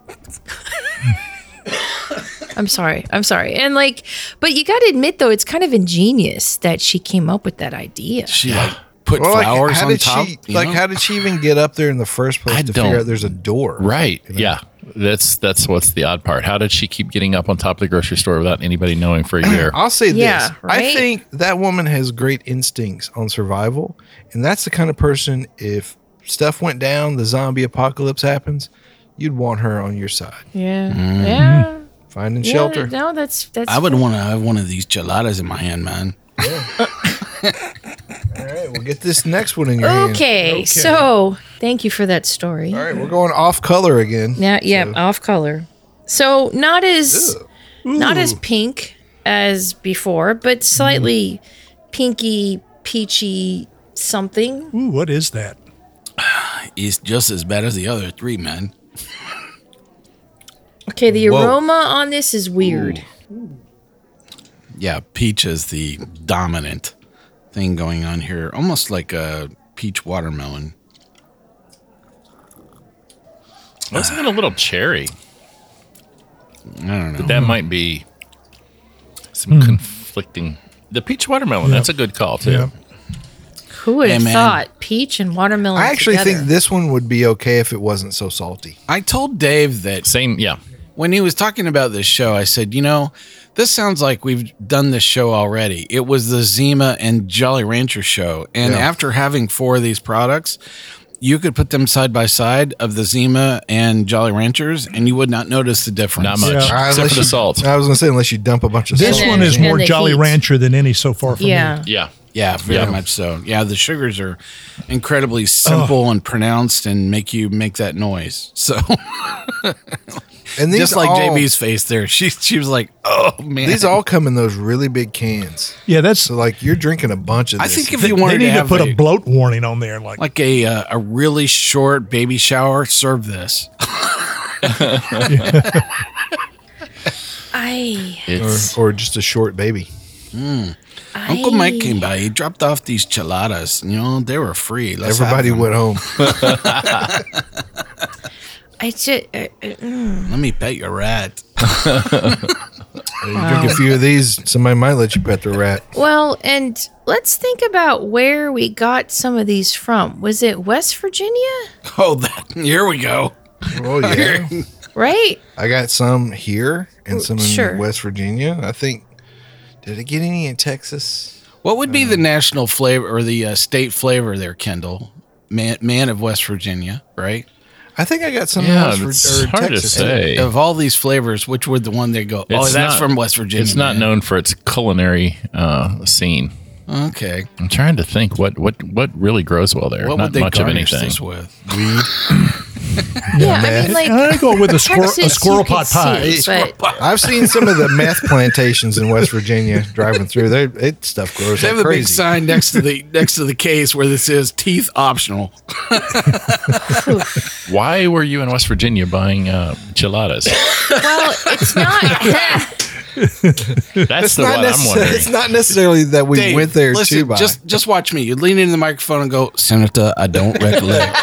Speaker 3: I'm sorry. And but you got to admit, though, it's kind of ingenious that she came up with that idea.
Speaker 2: She put
Speaker 5: Well,
Speaker 2: flowers
Speaker 5: how
Speaker 2: on
Speaker 5: did
Speaker 2: top.
Speaker 5: she how did she even get up there in the first place
Speaker 6: I
Speaker 5: to
Speaker 6: don't-
Speaker 5: figure out there's a door?
Speaker 6: Right. Yeah. That's what's the odd part. How did she keep getting up on top of the grocery store without anybody knowing for a year?
Speaker 5: I'll say
Speaker 3: Yeah,
Speaker 5: this. I
Speaker 3: right?
Speaker 5: think that woman has great instincts on survival. And that's the kind of person, if stuff went down, the zombie apocalypse happens, you'd want her on your side.
Speaker 3: Yeah. Yeah.
Speaker 5: Finding shelter.
Speaker 3: No, that's.
Speaker 2: I would want to have one of these geladas in my hand, man.
Speaker 5: All right, we'll get this next one in your hand.
Speaker 3: Okay, so thank you for that story.
Speaker 5: All right, we're going off color again.
Speaker 3: Yeah, off color. So not as pink as before, but slightly pinky, peachy something.
Speaker 4: Ooh, what is that?
Speaker 2: He's just as bad as the other three, man.
Speaker 3: Okay, the aroma on this is weird.
Speaker 2: Yeah, peach is the dominant thing going on here. Almost like a peach watermelon.
Speaker 6: I was thinking a little cherry.
Speaker 2: I don't know.
Speaker 6: But that might be some conflicting. The peach watermelon, that's a good call, too.
Speaker 4: Yeah.
Speaker 3: Who would have
Speaker 2: Hey, man.
Speaker 3: thought peach and watermelon
Speaker 5: I actually
Speaker 3: together?
Speaker 5: think this one would be okay if it wasn't so salty.
Speaker 2: I told Dave that
Speaker 6: Same, yeah.
Speaker 2: when he was talking about this show, I said, this sounds like we've done this show already. It was the Zima and Jolly Rancher show. And after having 4 of these products, you could put them side by side of the Zima and Jolly Ranchers, and you would not notice the difference.
Speaker 6: Not much.
Speaker 4: Yeah.
Speaker 6: Except for the salt.
Speaker 5: I was going to say, unless you dump a bunch of
Speaker 4: This
Speaker 5: salt.
Speaker 4: one is
Speaker 3: and
Speaker 4: more
Speaker 3: the
Speaker 4: Jolly
Speaker 3: heat.
Speaker 4: Rancher than any so far for me.
Speaker 3: Yeah.
Speaker 6: Yeah.
Speaker 2: Yeah, very
Speaker 6: Yeah.
Speaker 2: much so. Yeah, the sugars are incredibly simple and pronounced and make you make that noise. So
Speaker 5: And these
Speaker 2: just like
Speaker 5: all,
Speaker 2: JB's face there, she was like, "Oh man."
Speaker 5: These all come in those really big cans.
Speaker 4: Yeah, that's.
Speaker 5: So, like, you're drinking a bunch of
Speaker 2: I
Speaker 5: this.
Speaker 2: think if
Speaker 4: They
Speaker 2: you wanted
Speaker 4: need
Speaker 2: to
Speaker 4: to
Speaker 2: have
Speaker 4: put
Speaker 2: a
Speaker 4: a bloat warning on there, like
Speaker 2: a really short baby shower, serve this.
Speaker 6: It's
Speaker 5: or just a short baby.
Speaker 2: Uncle Mike came by. He dropped off these cheladas. They were free. Let's have
Speaker 5: Everybody
Speaker 2: them.
Speaker 5: went home.
Speaker 3: I just,
Speaker 2: Let me pet your rat.
Speaker 5: You drink a few of these, somebody might let you pet their rat.
Speaker 3: Well, and let's think about where we got some of these from. Was it West Virginia?
Speaker 2: Oh, here we go.
Speaker 5: Oh, yeah.
Speaker 3: Right?
Speaker 5: I got some here and some in
Speaker 3: Sure.
Speaker 5: West Virginia. I think, did I get any in Texas?
Speaker 2: What would be the national flavor or the state flavor there, Kendall? Man of West Virginia, right?
Speaker 5: I think I got some
Speaker 6: Yeah,
Speaker 5: in
Speaker 6: it's hard to
Speaker 5: Texas.
Speaker 6: say.
Speaker 2: Of all these flavors, which would the one they go?
Speaker 6: It's
Speaker 2: that's
Speaker 6: not-
Speaker 2: from West Virginia.
Speaker 6: It's not
Speaker 2: man.
Speaker 6: known for its culinary scene.
Speaker 2: Okay.
Speaker 6: I'm trying to think what really grows well there.
Speaker 2: What
Speaker 6: Not
Speaker 2: would they
Speaker 6: much of
Speaker 2: garnish
Speaker 6: anything.
Speaker 2: this with?
Speaker 3: Yeah, I mean, like,
Speaker 4: I go with a
Speaker 3: Texas,
Speaker 4: squirrel
Speaker 3: you could
Speaker 4: pot pie.
Speaker 3: see, but
Speaker 5: I've seen some of the meth plantations in West Virginia driving through. It stuff grows
Speaker 2: They
Speaker 5: like
Speaker 2: have a big
Speaker 5: crazy.
Speaker 2: sign next to the case where this says teeth optional.
Speaker 6: Why were you in West Virginia buying enchiladas?
Speaker 3: well, it's not.
Speaker 6: That's the one I'm
Speaker 5: It's
Speaker 6: wondering.
Speaker 5: not necessarily that we
Speaker 2: Dave,
Speaker 5: went there
Speaker 2: listen,
Speaker 5: to buy.
Speaker 2: just watch me. You lean into the microphone and go, Senator, I don't recollect.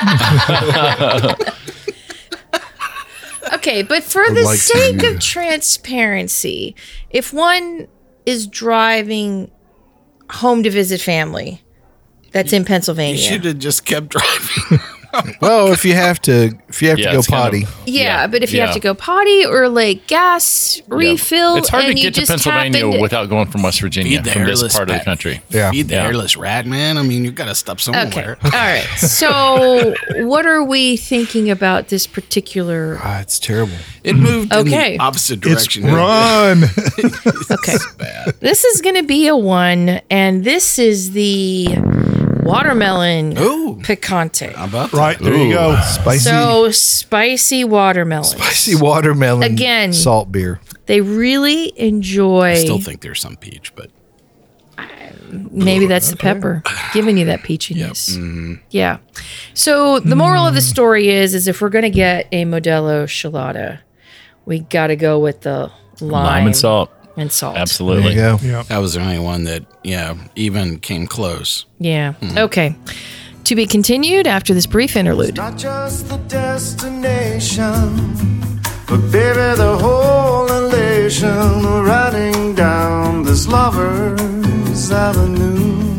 Speaker 3: Okay, but for
Speaker 5: Would
Speaker 3: the
Speaker 5: like to-
Speaker 3: sake of transparency, if one is driving home to visit family that's in
Speaker 2: You
Speaker 3: Pennsylvania,
Speaker 2: should have just kept driving.
Speaker 5: well, if you have to go
Speaker 6: it's kind of-
Speaker 5: potty.
Speaker 3: yeah, but if you
Speaker 6: yeah.
Speaker 3: have to go potty or like gas refill,
Speaker 6: It's hard
Speaker 3: and
Speaker 6: to
Speaker 3: you
Speaker 6: get to
Speaker 3: just
Speaker 6: Pennsylvania
Speaker 3: happened-
Speaker 6: without going from West Virginia,
Speaker 2: Feed the
Speaker 6: from this
Speaker 2: hairless
Speaker 6: part of the
Speaker 2: rat.
Speaker 6: country.
Speaker 5: Yeah.
Speaker 2: Feed the
Speaker 6: Yeah.
Speaker 2: hairless rat, man. I mean, you've got to stop
Speaker 3: Okay,
Speaker 2: somewhere.
Speaker 3: all right. So, what are we thinking about this particular?
Speaker 5: It's terrible.
Speaker 2: It moved in
Speaker 3: Okay.
Speaker 2: the opposite
Speaker 4: It's
Speaker 2: direction.
Speaker 4: run.
Speaker 3: Okay, this is going to be a one, and this is the watermelon
Speaker 2: Ooh.
Speaker 3: picante.
Speaker 2: How about that?
Speaker 4: Right, there you go.
Speaker 5: Spicy,
Speaker 3: So spicy watermelon.
Speaker 5: spicy watermelon.
Speaker 3: Again.
Speaker 5: Salt beer.
Speaker 3: They really enjoy.
Speaker 2: I still think there's some peach, but
Speaker 3: Maybe that's the pepper giving you that peachiness. Yeah. So the moral of the story is if we're going to get a Modelo Chelada, we got to go with the
Speaker 6: Lime and salt.
Speaker 3: And salt.
Speaker 6: Absolutely.
Speaker 5: There you go.
Speaker 4: Yeah.
Speaker 2: that was the only one that, even came close.
Speaker 3: Yeah. Okay. To be continued after this brief interlude.
Speaker 7: Not just the destination, but baby, the whole elation of riding down this lover's avenue.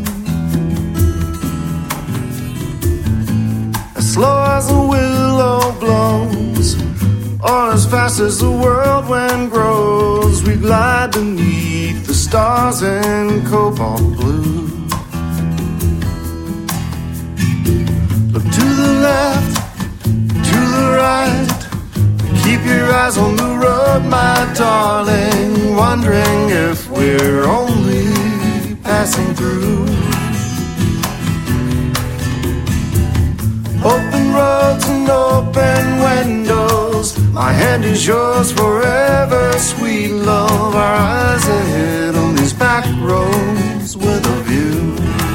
Speaker 7: As slow as a willow blows, or as fast as the whirlwind grows, we glide beneath the stars in cobalt blue. Look to the left, to the right. Keep your eyes on the road, my darling. Wondering if we're only passing through. Open roads and open windows. My hand is yours forever, sweet love. Our eyes ahead on these back roads with a view.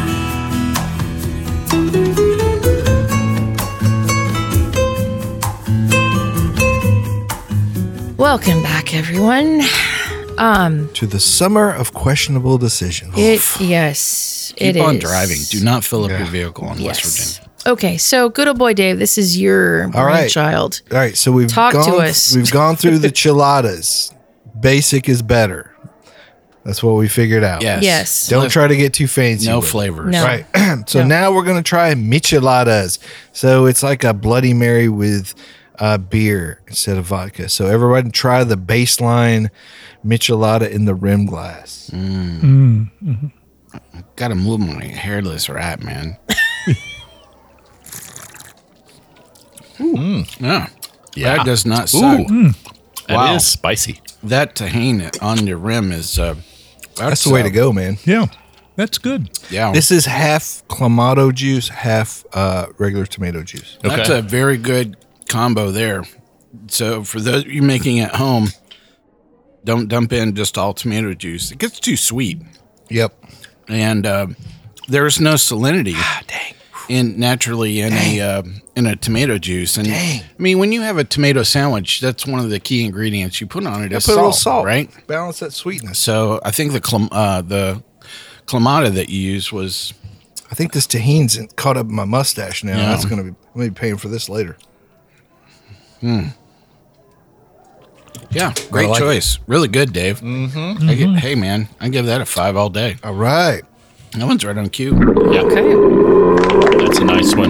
Speaker 3: Welcome back, everyone.
Speaker 5: To the summer of questionable decisions.
Speaker 3: Yes, it
Speaker 2: Keep on
Speaker 3: is.
Speaker 2: driving. Do not fill up your vehicle in West
Speaker 3: Yes.
Speaker 2: Virginia.
Speaker 3: Okay, so good old boy Dave, this is your
Speaker 5: All right.
Speaker 3: brainchild.
Speaker 5: All right, so we've
Speaker 3: Talk to
Speaker 5: gone,
Speaker 3: us.
Speaker 5: We've gone through the chiladas. Basic is better. That's what we figured out.
Speaker 2: Yes.
Speaker 3: Yes.
Speaker 5: Don't try to get too fancy.
Speaker 2: No
Speaker 5: with it.
Speaker 2: flavors.
Speaker 3: No.
Speaker 5: Right. So now we're going to try micheladas. So it's like a Bloody Mary with beer instead of vodka. So everybody try the baseline michelada in the rim glass.
Speaker 2: Got to move my hairless rat, man. Yeah.
Speaker 6: Yeah.
Speaker 2: That does not suck.
Speaker 6: That
Speaker 2: Wow.
Speaker 6: is spicy.
Speaker 2: That tahini on the rim is
Speaker 5: That's the way to go, man.
Speaker 4: Yeah. That's good.
Speaker 2: Yeah.
Speaker 5: This is half clamato juice, half regular tomato juice.
Speaker 2: That's
Speaker 6: Okay.
Speaker 2: a very good combo there. So for those of you making at home, don't dump in just all tomato juice. It gets too sweet.
Speaker 5: Yep.
Speaker 2: And there's no salinity naturally in a tomato juice. And I mean, when you have a tomato sandwich, that's one of the key ingredients you put on it. Is
Speaker 5: Put a little salt,
Speaker 2: right?
Speaker 5: Balance that sweetness.
Speaker 2: So I think the clamato that you used was
Speaker 5: I think this tahini's caught up in my mustache now.
Speaker 2: Yeah.
Speaker 5: That's going to be, I'm going to be paying for this later.
Speaker 2: yeah, Yeah, great
Speaker 5: like
Speaker 2: choice. Really good, Dave. Hey, man, I give that a 5 all day.
Speaker 5: All right.
Speaker 2: That one's right on cue.
Speaker 6: Yeah,
Speaker 3: Okay.
Speaker 6: that's a nice one.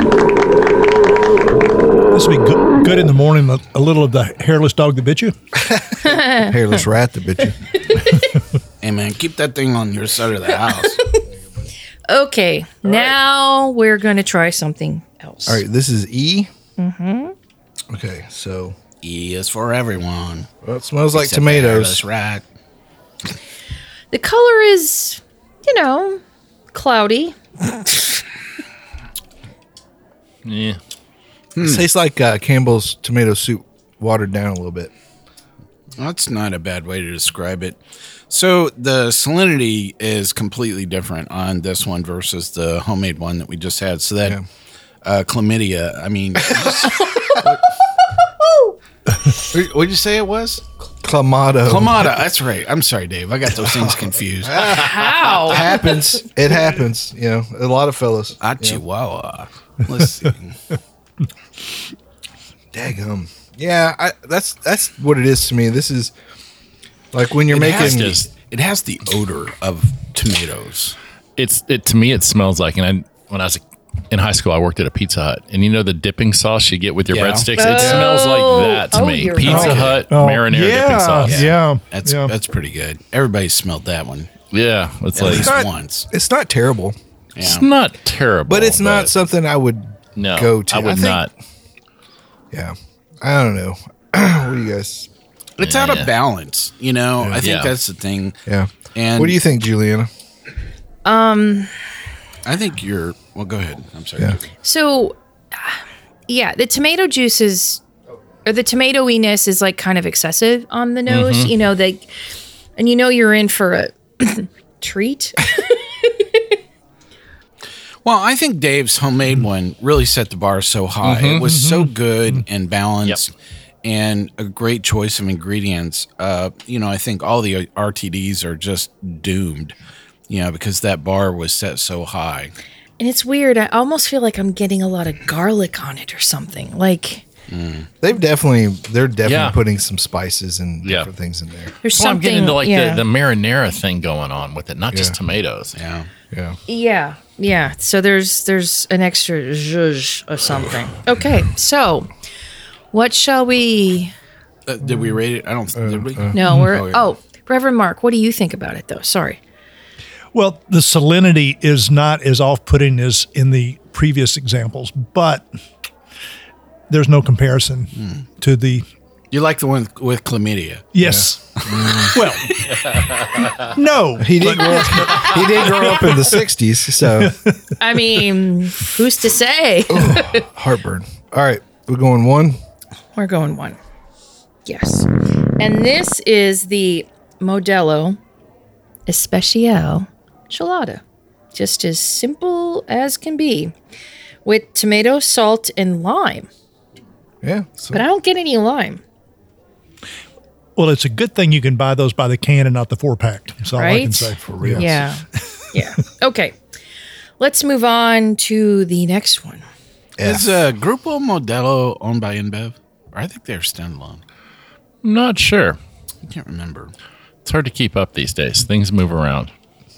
Speaker 4: This would be good in the morning. A little of the hairless dog that bit you.
Speaker 5: Hairless rat that bit you.
Speaker 2: Hey, man, keep that thing on your side of the house.
Speaker 3: Okay. Now we're going to try something else.
Speaker 5: All right, this is E. Mm-hmm. Okay, so
Speaker 2: E is for everyone.
Speaker 5: well, it smells like
Speaker 2: Except the
Speaker 5: tomatoes.
Speaker 2: hairless rat.
Speaker 3: The color is, cloudy.
Speaker 6: Yeah.
Speaker 5: It tastes like Campbell's tomato soup watered down a little bit.
Speaker 2: That's not a bad way to describe it. So the salinity is completely different on this one versus the homemade one that we just had. So that chlamydia, I mean, what'd you say it was?
Speaker 5: Clamato.
Speaker 2: Clamato. That's right. I'm sorry, Dave. I got those things confused.
Speaker 3: How?
Speaker 5: Happens. It happens. A lot of fellas.
Speaker 2: Chihuahua. Let's see.
Speaker 5: Daggum. Yeah, that's what it is to me. This is like when you're making.
Speaker 2: It has the odor of tomatoes.
Speaker 6: To me, it smells like, when I was in high school, I worked at a Pizza Hut, and the dipping sauce you get with your breadsticks, it smells like that to me.
Speaker 3: you're
Speaker 6: Pizza
Speaker 3: right.
Speaker 6: Hut marinara dipping sauce.
Speaker 4: Yeah.
Speaker 2: That's pretty good. Everybody smelled that one
Speaker 6: Yeah, it's
Speaker 2: at
Speaker 6: like
Speaker 2: least
Speaker 5: not-
Speaker 2: once.
Speaker 5: It's not terrible,
Speaker 6: it's
Speaker 2: Yeah.
Speaker 6: not terrible,
Speaker 5: but it's not something I would
Speaker 6: no,
Speaker 5: go to.
Speaker 6: I would
Speaker 5: think-
Speaker 6: not.
Speaker 5: Yeah, I don't know. What do you guys?
Speaker 2: It's out of balance, I think
Speaker 6: Yeah.
Speaker 2: that's the thing.
Speaker 5: Yeah.
Speaker 2: And
Speaker 5: What do you think, Juliana?
Speaker 2: I think well, go ahead. I'm sorry.
Speaker 5: Yeah.
Speaker 3: So, the tomato juice or the tomatoiness is like kind of excessive on the nose. And you're in for a treat.
Speaker 2: Well, I think Dave's homemade one really set the bar so high. It was so good and balanced and a great choice of ingredients. I think all the RTDs are just doomed, because that bar was set so high.
Speaker 3: And it's weird. I almost feel like I'm getting a lot of garlic on it or something. Like
Speaker 5: They're definitely
Speaker 6: Yeah.
Speaker 5: putting some spices and
Speaker 6: Yeah.
Speaker 5: different things in there.
Speaker 3: there's
Speaker 6: Well, I'm
Speaker 3: something.
Speaker 6: getting into like the marinara thing going on with it, not just
Speaker 5: Yeah.
Speaker 6: tomatoes.
Speaker 5: Yeah.
Speaker 3: Yeah. So there's an extra zhuzh or something. Okay. So what shall we?
Speaker 2: Did we rate it? I don't. Did we?
Speaker 3: No, we're.
Speaker 2: Oh, yeah.
Speaker 3: Oh, Reverend Mark, what do you think about it though? Sorry.
Speaker 4: Well, the salinity is not as off-putting as in the previous examples, but there's no comparison to the.
Speaker 2: You like the one with chlamydia?
Speaker 4: Yes. Well, no.
Speaker 5: He did grow up in the 60s, so
Speaker 3: I mean, who's to say?
Speaker 5: heartburn. All right, we're going one.
Speaker 3: We're going one. Yes. And this is the Modelo Especial Chelada. Just as simple as can be. With tomato, salt, and lime.
Speaker 5: Yeah. So
Speaker 3: But I don't get any lime.
Speaker 4: Well, it's a good thing you can buy those by the can and not the 4-pack. That's all I can
Speaker 3: Right?
Speaker 4: say.
Speaker 5: for real.
Speaker 3: Yeah. Yeah. Okay. Let's move on to the next one.
Speaker 2: Is Grupo Modelo owned by InBev? Or I think they're standalone.
Speaker 6: Not sure.
Speaker 2: I can't remember.
Speaker 6: It's hard to keep up these days. Things move around.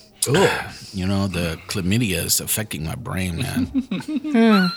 Speaker 2: The chlamydia is affecting my brain, man.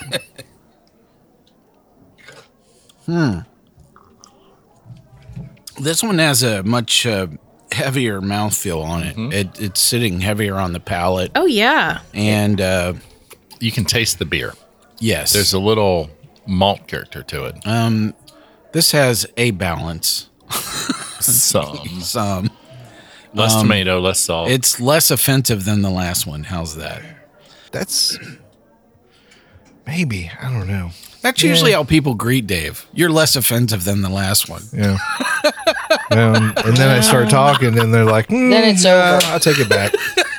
Speaker 2: This one has a much heavier mouthfeel on it. It's sitting heavier on the palate.
Speaker 3: Oh, yeah.
Speaker 2: And
Speaker 6: You can taste the beer.
Speaker 2: yes,
Speaker 6: There's a little malt character to it.
Speaker 2: this has a balance.
Speaker 6: Some. Less tomato, less salt.
Speaker 2: It's less offensive than the last one. How's that?
Speaker 5: That's maybe, I don't know.
Speaker 2: That's usually how people greet Dave. You're less offensive than the last one.
Speaker 5: Yeah. And then I start talking, and they're like,
Speaker 3: Then it's over.
Speaker 5: I'll take it back.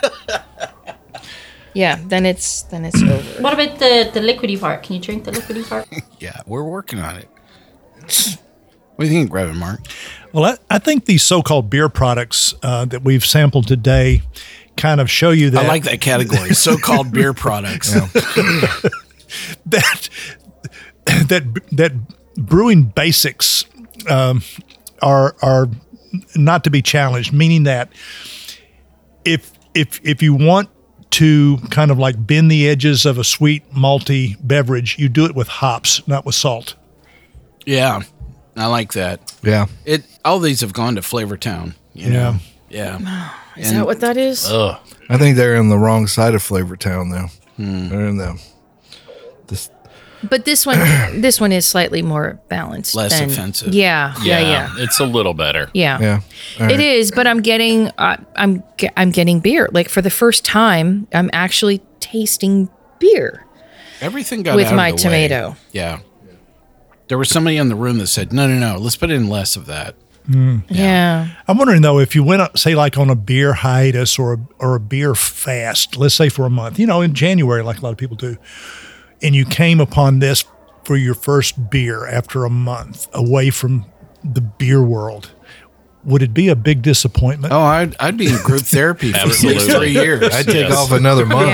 Speaker 3: Yeah. Then it's over.
Speaker 8: What about the liquidy part? Can you drink the liquidy part?
Speaker 2: Yeah, we're working on it. What do you think, Reverend Mark?
Speaker 4: Well, I think these so-called beer products that we've sampled today kind of show you that
Speaker 2: I like that category. So-called beer products.
Speaker 4: that brewing basics are not to be challenged, meaning that if you want to kind of like bend the edges of a sweet malty beverage, you do it with hops, not with salt.
Speaker 2: Yeah, I like that.
Speaker 5: Yeah.
Speaker 2: All these have gone to Flavor Town. You know? Yeah.
Speaker 3: Is that what that is?
Speaker 6: Ugh.
Speaker 5: I think they're on the wrong side of Flavor Town, though. They're in the this.
Speaker 3: But this one is slightly more balanced.
Speaker 2: Less offensive.
Speaker 3: Yeah.
Speaker 6: It's a little better.
Speaker 3: Yeah.
Speaker 5: Yeah. All
Speaker 3: It
Speaker 5: right.
Speaker 3: is, but I'm getting I'm getting beer. Like for the first time, I'm actually tasting beer
Speaker 2: Everything got
Speaker 3: with
Speaker 2: out of
Speaker 3: my
Speaker 2: the way.
Speaker 3: tomato.
Speaker 2: Yeah. There was somebody in the room that said, no, let's put in less of that.
Speaker 3: Yeah.
Speaker 4: I'm wondering though, if you went up, say like on a beer hiatus or a beer fast, let's say for a month, in January, like a lot of people do, and you came upon this for your first beer after a month away from the beer world, would it be a big disappointment?
Speaker 2: Oh, I'd be in group therapy for at least
Speaker 6: Absolutely.
Speaker 2: 3 years.
Speaker 5: I'd take
Speaker 6: Yes.
Speaker 5: off another month.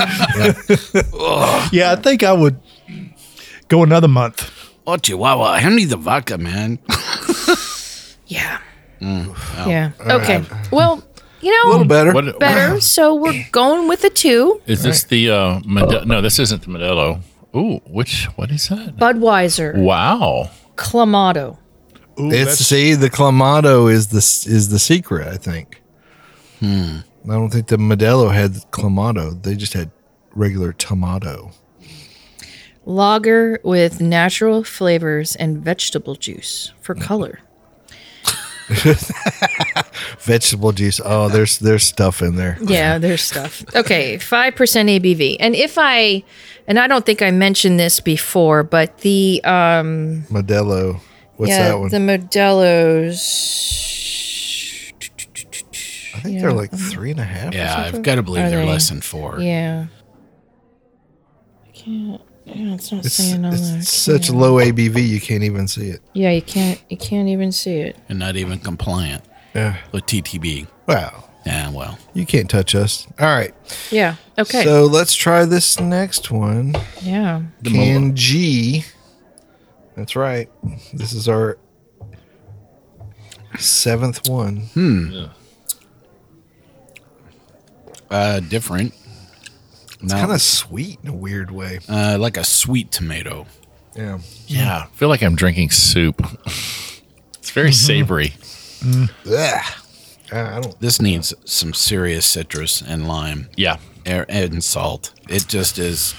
Speaker 3: Yeah.
Speaker 4: Yeah, I think I would go another month.
Speaker 2: Oh, Chihuahua, hand me the vodka, man.
Speaker 3: Yeah. Yeah. Okay. Well,
Speaker 5: A little better.
Speaker 6: What,
Speaker 3: better. So we're going with a 2.
Speaker 6: is this the no, this isn't the Modelo. Ooh, what is that?
Speaker 3: Budweiser,
Speaker 6: Wow.
Speaker 3: Clamato.
Speaker 4: Ooh,
Speaker 5: The Clamato is the secret, I think. I don't think the Modelo had Clamato. They just had regular tomato.
Speaker 3: Lager with natural flavors and vegetable juice for color.
Speaker 5: Vegetable juice. Oh, there's stuff in there.
Speaker 3: Yeah, there's stuff. Okay, 5% ABV. And I don't think I mentioned this before, but the
Speaker 5: Modelo. What's that one?
Speaker 3: the Modelo's.
Speaker 5: I think they're like 3.5.
Speaker 2: Yeah, I've got to believe
Speaker 3: Are
Speaker 2: they're
Speaker 3: they?
Speaker 2: less than 4.
Speaker 3: Yeah. I can't. Yeah, it's not saying on there.
Speaker 5: It's such low ABV you can't even see it.
Speaker 3: Yeah, you can't even see it.
Speaker 2: And not even compliant
Speaker 5: Yeah.
Speaker 2: with TTB.
Speaker 5: Wow.
Speaker 2: Yeah, well.
Speaker 5: You can't touch us. All right.
Speaker 3: Yeah. Okay.
Speaker 5: So let's try this next one.
Speaker 3: yeah.
Speaker 5: Can G. That's right. This is our 7th one.
Speaker 2: Different.
Speaker 5: It's kind of sweet in a weird way.
Speaker 2: Like a sweet tomato.
Speaker 5: Yeah.
Speaker 6: Yeah. I feel like I'm drinking soup. It's very savory.
Speaker 5: Ugh. I don't.
Speaker 2: This needs some serious citrus and lime.
Speaker 6: Yeah.
Speaker 2: And salt. It just is.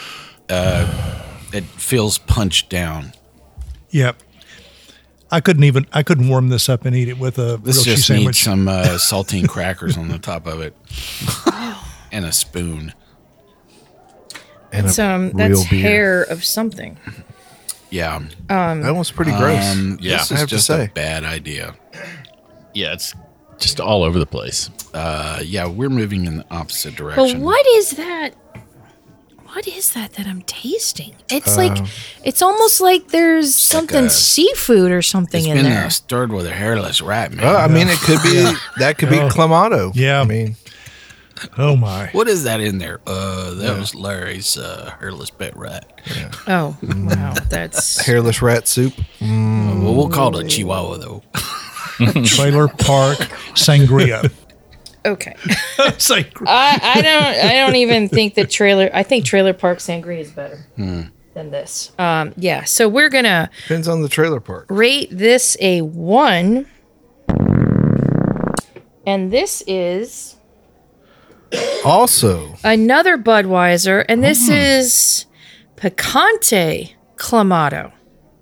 Speaker 2: It feels punched down.
Speaker 4: Yep. I couldn't warm this up and eat it with a
Speaker 2: This
Speaker 4: grilled cheese
Speaker 2: just needs
Speaker 4: sandwich.
Speaker 2: some saltine crackers on the top of it, and a spoon.
Speaker 5: And
Speaker 3: It's
Speaker 5: a
Speaker 3: that's
Speaker 5: real beer.
Speaker 3: hair of something.
Speaker 2: Yeah.
Speaker 5: That one's pretty gross.
Speaker 6: Yeah.
Speaker 2: This
Speaker 5: I
Speaker 2: is
Speaker 5: have to
Speaker 2: just
Speaker 5: say.
Speaker 2: a bad idea.
Speaker 6: Yeah. It's just all over the place.
Speaker 2: Yeah, we're moving in the opposite
Speaker 3: But
Speaker 2: direction.
Speaker 3: what is that? What is that I'm tasting? It's like it's almost like there's something
Speaker 2: a-
Speaker 3: seafood or something
Speaker 2: It's
Speaker 3: in
Speaker 2: been
Speaker 3: there.
Speaker 2: stirred with a hairless rat, man.
Speaker 5: Well, I mean, it could be that could be Clamato.
Speaker 4: Yeah.
Speaker 5: I mean,
Speaker 4: Oh my.
Speaker 2: What is that in there? That was Larry's hairless pet rat.
Speaker 3: Oh wow, that's
Speaker 5: hairless rat soup.
Speaker 2: Well, we'll call it a Chihuahua, though.
Speaker 4: Trailer Park Sangria.
Speaker 3: okay.
Speaker 4: Sangria.
Speaker 3: I don't even think that I think Trailer Park Sangria is better than this. Yeah, so we're gonna
Speaker 5: Depends on the trailer park.
Speaker 3: rate this a 1, and this is
Speaker 5: Also,
Speaker 3: another Budweiser, and this is Picante Clamato.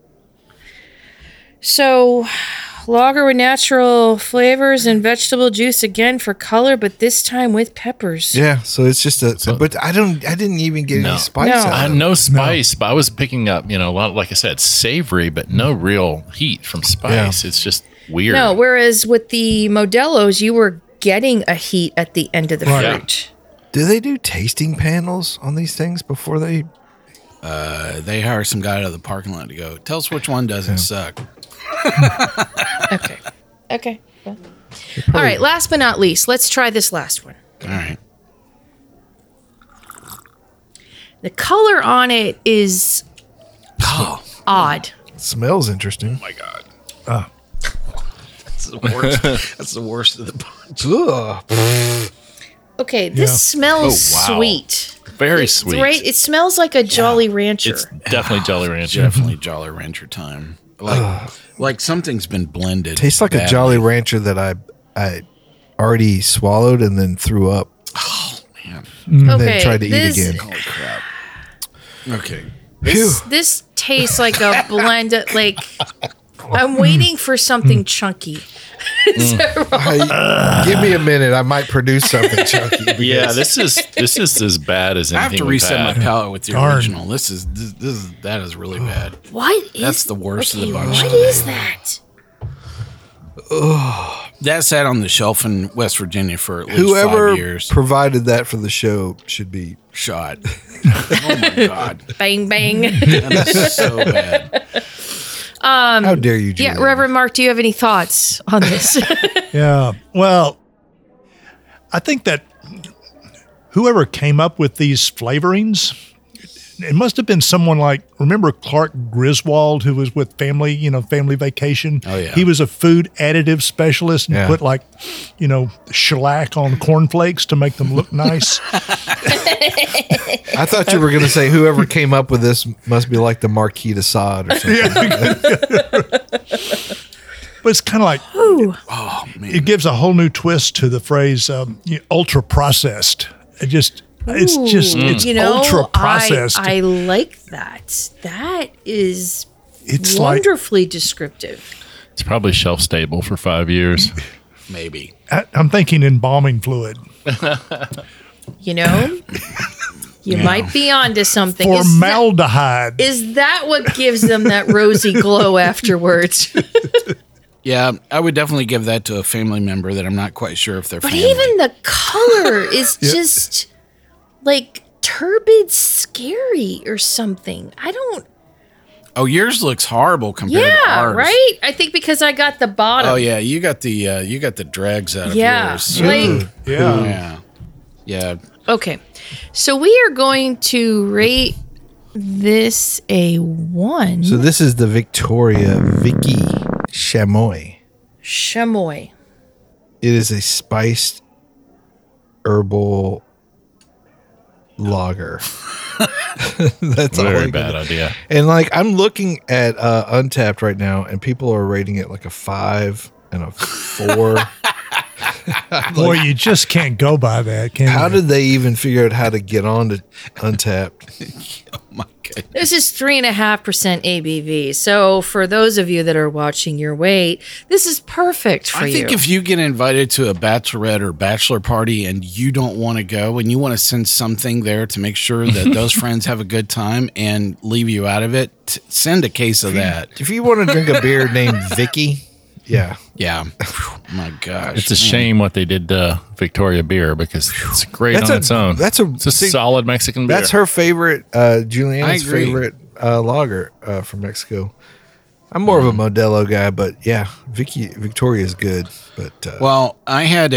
Speaker 3: So, lager with natural flavors and vegetable juice again for color, but this time with peppers.
Speaker 5: yeah. So it's just but I didn't even get any spice.
Speaker 3: No.
Speaker 5: out
Speaker 6: I
Speaker 5: of
Speaker 6: had
Speaker 5: it.
Speaker 6: no spice, but I was picking up, a lot, like I said, savory, but no real heat from spice. It's just weird.
Speaker 3: No, whereas with the Modelo's, you were getting a heat at the end of the
Speaker 4: Right.
Speaker 3: fruit.
Speaker 5: Do they do tasting panels on these things before they?
Speaker 2: They hire some guy out of the parking lot to go, tell us which one doesn't suck.
Speaker 3: Okay. Yeah. All right, last but not least, let's try this last one.
Speaker 2: All right.
Speaker 3: The color on it is
Speaker 2: Oh,
Speaker 3: odd.
Speaker 5: Smells interesting.
Speaker 6: my God.
Speaker 2: the worst. That's the worst of the bunch.
Speaker 5: Ugh.
Speaker 3: Okay, this smells
Speaker 2: Oh, wow.
Speaker 3: sweet.
Speaker 6: Very sweet.
Speaker 3: Right? It smells like a Jolly Rancher.
Speaker 6: It's definitely Jolly Rancher.
Speaker 2: Definitely Jolly Rancher time. Like something's been blended.
Speaker 5: Tastes like a
Speaker 2: badly.
Speaker 5: Jolly Rancher that I already swallowed and then threw up.
Speaker 2: Man.
Speaker 5: And
Speaker 3: Okay,
Speaker 5: then tried to
Speaker 3: this-
Speaker 5: eat again.
Speaker 2: Holy crap. Okay.
Speaker 3: This tastes like a blend of, like, I'm waiting for something chunky. Is that wrong?
Speaker 5: Give me a minute. I might produce something chunky.
Speaker 6: Yeah, this is as bad as
Speaker 2: I have
Speaker 6: anything
Speaker 2: to
Speaker 6: we've
Speaker 2: reset my
Speaker 6: had.
Speaker 2: palate with the
Speaker 4: Darn.
Speaker 2: original. That is really bad.
Speaker 3: What is
Speaker 2: That's the worst of the bunch.
Speaker 3: What is that?
Speaker 2: That sat on the shelf in West Virginia for at least
Speaker 5: Whoever
Speaker 2: 5 years.
Speaker 5: provided that for the show should be.
Speaker 2: Shot. Oh my god.
Speaker 3: Bang, bang.
Speaker 2: That is so bad.
Speaker 5: How dare you,
Speaker 3: Yeah,
Speaker 5: Julian?
Speaker 3: Reverend Mark, do you have any thoughts on this?
Speaker 4: Yeah. Well, I think that whoever came up with these flavorings, it must have been someone like, remember Clark Griswold, who was with Family Vacation?
Speaker 2: Oh, yeah.
Speaker 4: He was a food additive specialist and
Speaker 5: Yeah.
Speaker 4: put shellac on cornflakes to make them look nice.
Speaker 5: I thought you were going to say whoever came up with this must be like the Marquis de Sade or something.
Speaker 4: But it's kind of like,
Speaker 2: Oh man.
Speaker 4: it gives a whole new twist to the phrase ultra processed. It's
Speaker 3: you know,
Speaker 4: ultra processed.
Speaker 3: I like that. That is
Speaker 4: It's like
Speaker 3: wonderfully descriptive.
Speaker 6: It's probably shelf stable for 5 years.
Speaker 2: Maybe.
Speaker 4: I'm thinking embalming fluid.
Speaker 3: You know, you might be onto something.
Speaker 4: Formaldehyde.
Speaker 3: Is that what gives them that rosy glow afterwards?
Speaker 2: Yeah, I would definitely give that to a family member that I'm not quite sure if they're
Speaker 3: But
Speaker 2: family.
Speaker 3: even the color is just like turbid scary or something. I don't.
Speaker 2: Oh, yours looks horrible compared to
Speaker 3: Yeah,
Speaker 2: ours.
Speaker 3: right. I think because I got the bottom.
Speaker 2: Oh yeah, you got the dregs out of
Speaker 3: Yeah,
Speaker 2: yours.
Speaker 3: like
Speaker 2: Yeah.
Speaker 3: okay. So we are going to rate this a 1.
Speaker 5: So this is the Victoria Vicky Chamois.
Speaker 3: Chamois.
Speaker 5: It is a spiced herbal lager. That's all I
Speaker 6: Very
Speaker 5: can
Speaker 6: bad
Speaker 5: do.
Speaker 6: idea.
Speaker 5: And like I'm looking at Untapped right now, and people are rating it like a 5 and a 4.
Speaker 4: Boy, you just can't go by that, can
Speaker 5: How
Speaker 4: you?
Speaker 5: did they even figure out how to get on to Untapped?
Speaker 2: Oh my god.
Speaker 3: This is 3.5% ABV. So for those of you that are watching your weight, this is perfect for
Speaker 2: I
Speaker 3: you.
Speaker 2: think if you get invited to a bachelorette or bachelor party and you don't want to go and you want to send something there to make sure that those friends have a good time and leave you out of it, send a case of that.
Speaker 5: If you want to drink a beer named Vicky, yeah.
Speaker 2: Yeah. My gosh.
Speaker 6: It's a shame what they did to Victoria beer because it's great
Speaker 5: That's
Speaker 6: on
Speaker 5: a-
Speaker 6: its own.
Speaker 5: that's a-
Speaker 6: it's a
Speaker 5: see,
Speaker 6: solid Mexican beer.
Speaker 5: That's her favorite, Juliana's
Speaker 2: I agree.
Speaker 5: favorite lager from Mexico. I'm more of a Modelo guy, but yeah, Victoria is good. But
Speaker 2: Well, I had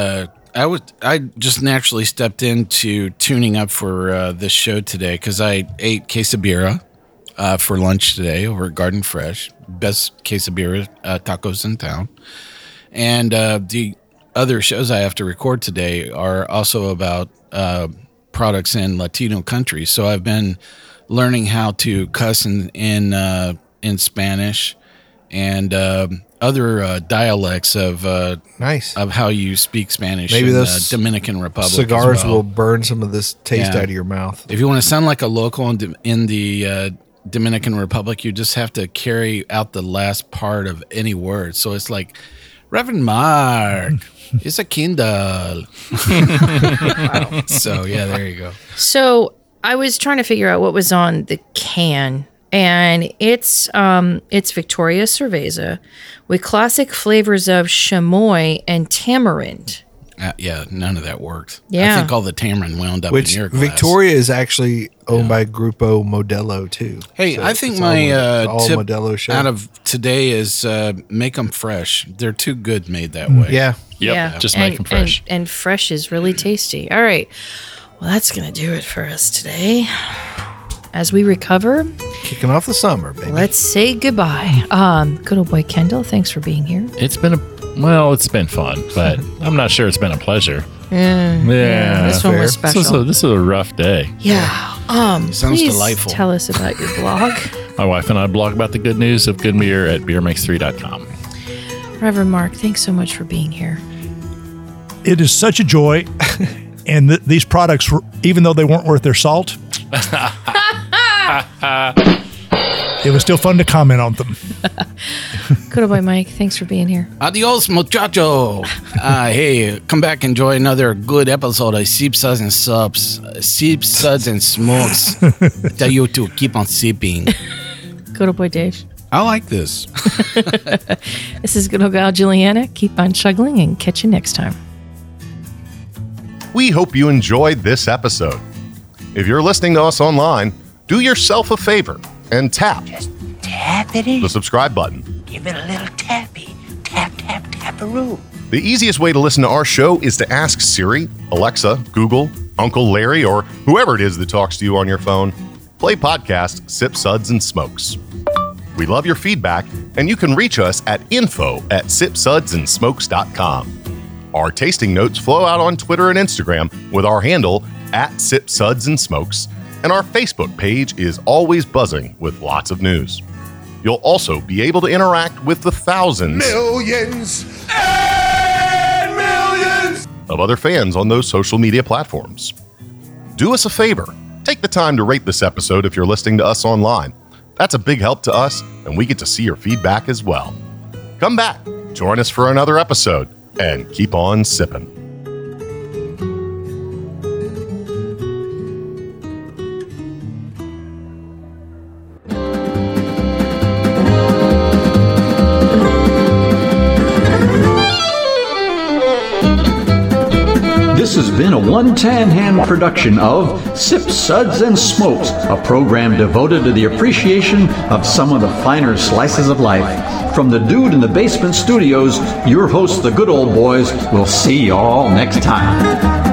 Speaker 2: I just naturally stepped into tuning up for this show today because I ate quesabirra for lunch today over at Garden Fresh. Best quesabirra tacos in town. And the other shows I have to record today are also about products in Latino countries. So I've been learning how to cuss in Spanish and other dialects of
Speaker 5: nice.
Speaker 2: of how you speak Spanish
Speaker 5: Maybe
Speaker 2: in the
Speaker 5: those
Speaker 2: Dominican Republic.
Speaker 5: Cigars
Speaker 2: as well.
Speaker 5: will burn some of this taste
Speaker 2: Yeah.
Speaker 5: out of your mouth.
Speaker 2: If you want to sound like a local in the Dominican Republic, you just have to carry out the last part of any word. So it's like, Reverend Mark, it's a Kindle. So yeah, there you go.
Speaker 3: So I was trying to figure out what was on the can, and it's Victoria Cerveza with classic flavors of chamois and tamarind.
Speaker 2: Yeah, none of that worked.
Speaker 3: Yeah.
Speaker 2: I think all the tamarind wound up
Speaker 5: Which
Speaker 2: in your glass.
Speaker 5: Victoria is actually owned by Grupo Modelo too.
Speaker 2: Hey,
Speaker 5: So
Speaker 2: I think
Speaker 5: it's
Speaker 2: my
Speaker 5: all
Speaker 2: tip
Speaker 5: Modelo show.
Speaker 2: out of today is make them fresh. They're too good made that way.
Speaker 5: yeah.
Speaker 6: Yep, just make them fresh.
Speaker 3: And fresh is really tasty. All right. Well, that's going to do it for us today. As we recover,
Speaker 5: Kicking off the summer, baby.
Speaker 3: let's say goodbye. Good old boy Kendall, thanks for being here.
Speaker 6: It's been a Well, it's been fun, but I'm not sure it's been a pleasure.
Speaker 3: Yeah, this one was special.
Speaker 6: This is a rough day.
Speaker 3: Yeah.
Speaker 2: Sounds
Speaker 3: Please
Speaker 2: delightful.
Speaker 3: tell us about your blog.
Speaker 6: My wife and I blog about the good news of good beer at beermakes3.com.
Speaker 3: Reverend Mark, thanks so much for being here.
Speaker 4: It is such a joy. And these products, even though they weren't worth their salt, it was still fun to comment on them.
Speaker 3: Good old boy Mike, thanks for being here.
Speaker 2: Adios, muchacho. Hey, come back and enjoy another good episode of Seep, Suds, and Subs. Seep, Suds, and Smokes. I tell you to keep on sipping.
Speaker 3: Good old boy Dave.
Speaker 2: I like this.
Speaker 3: This is good old gal Juliana. Keep on chuggling and catch you next time.
Speaker 9: We hope you enjoyed this episode. If you're listening to us online, do yourself a favor and tap the subscribe button.
Speaker 10: Give it a little tappy. Tap, tap, tap-a-roo.
Speaker 9: The easiest way to listen to our show is to ask Siri, Alexa, Google, Uncle Larry, or whoever it is that talks to you on your phone, play podcast Sip, Suds, and Smokes. We love your feedback, and you can reach us at info@sipsudsandsmokes.com. Our tasting notes flow out on Twitter and Instagram with our handle @SipSudsAndSmokes, and our Facebook page is always buzzing with lots of news. You'll also be able to interact with the thousands
Speaker 7: and millions
Speaker 9: of other fans on those social media platforms. Do us a favor. Take the time to rate this episode if you're listening to us online. That's a big help to us, and we get to see your feedback as well. Come back, join us for another episode, and keep on sipping.
Speaker 1: This has been a One Tan Hand production of Sip, Suds, and Smokes, a program devoted to the appreciation of some of the finer slices of life. From the Dude in the Basement Studios, your hosts, the Good Old Boys, will see you all next time.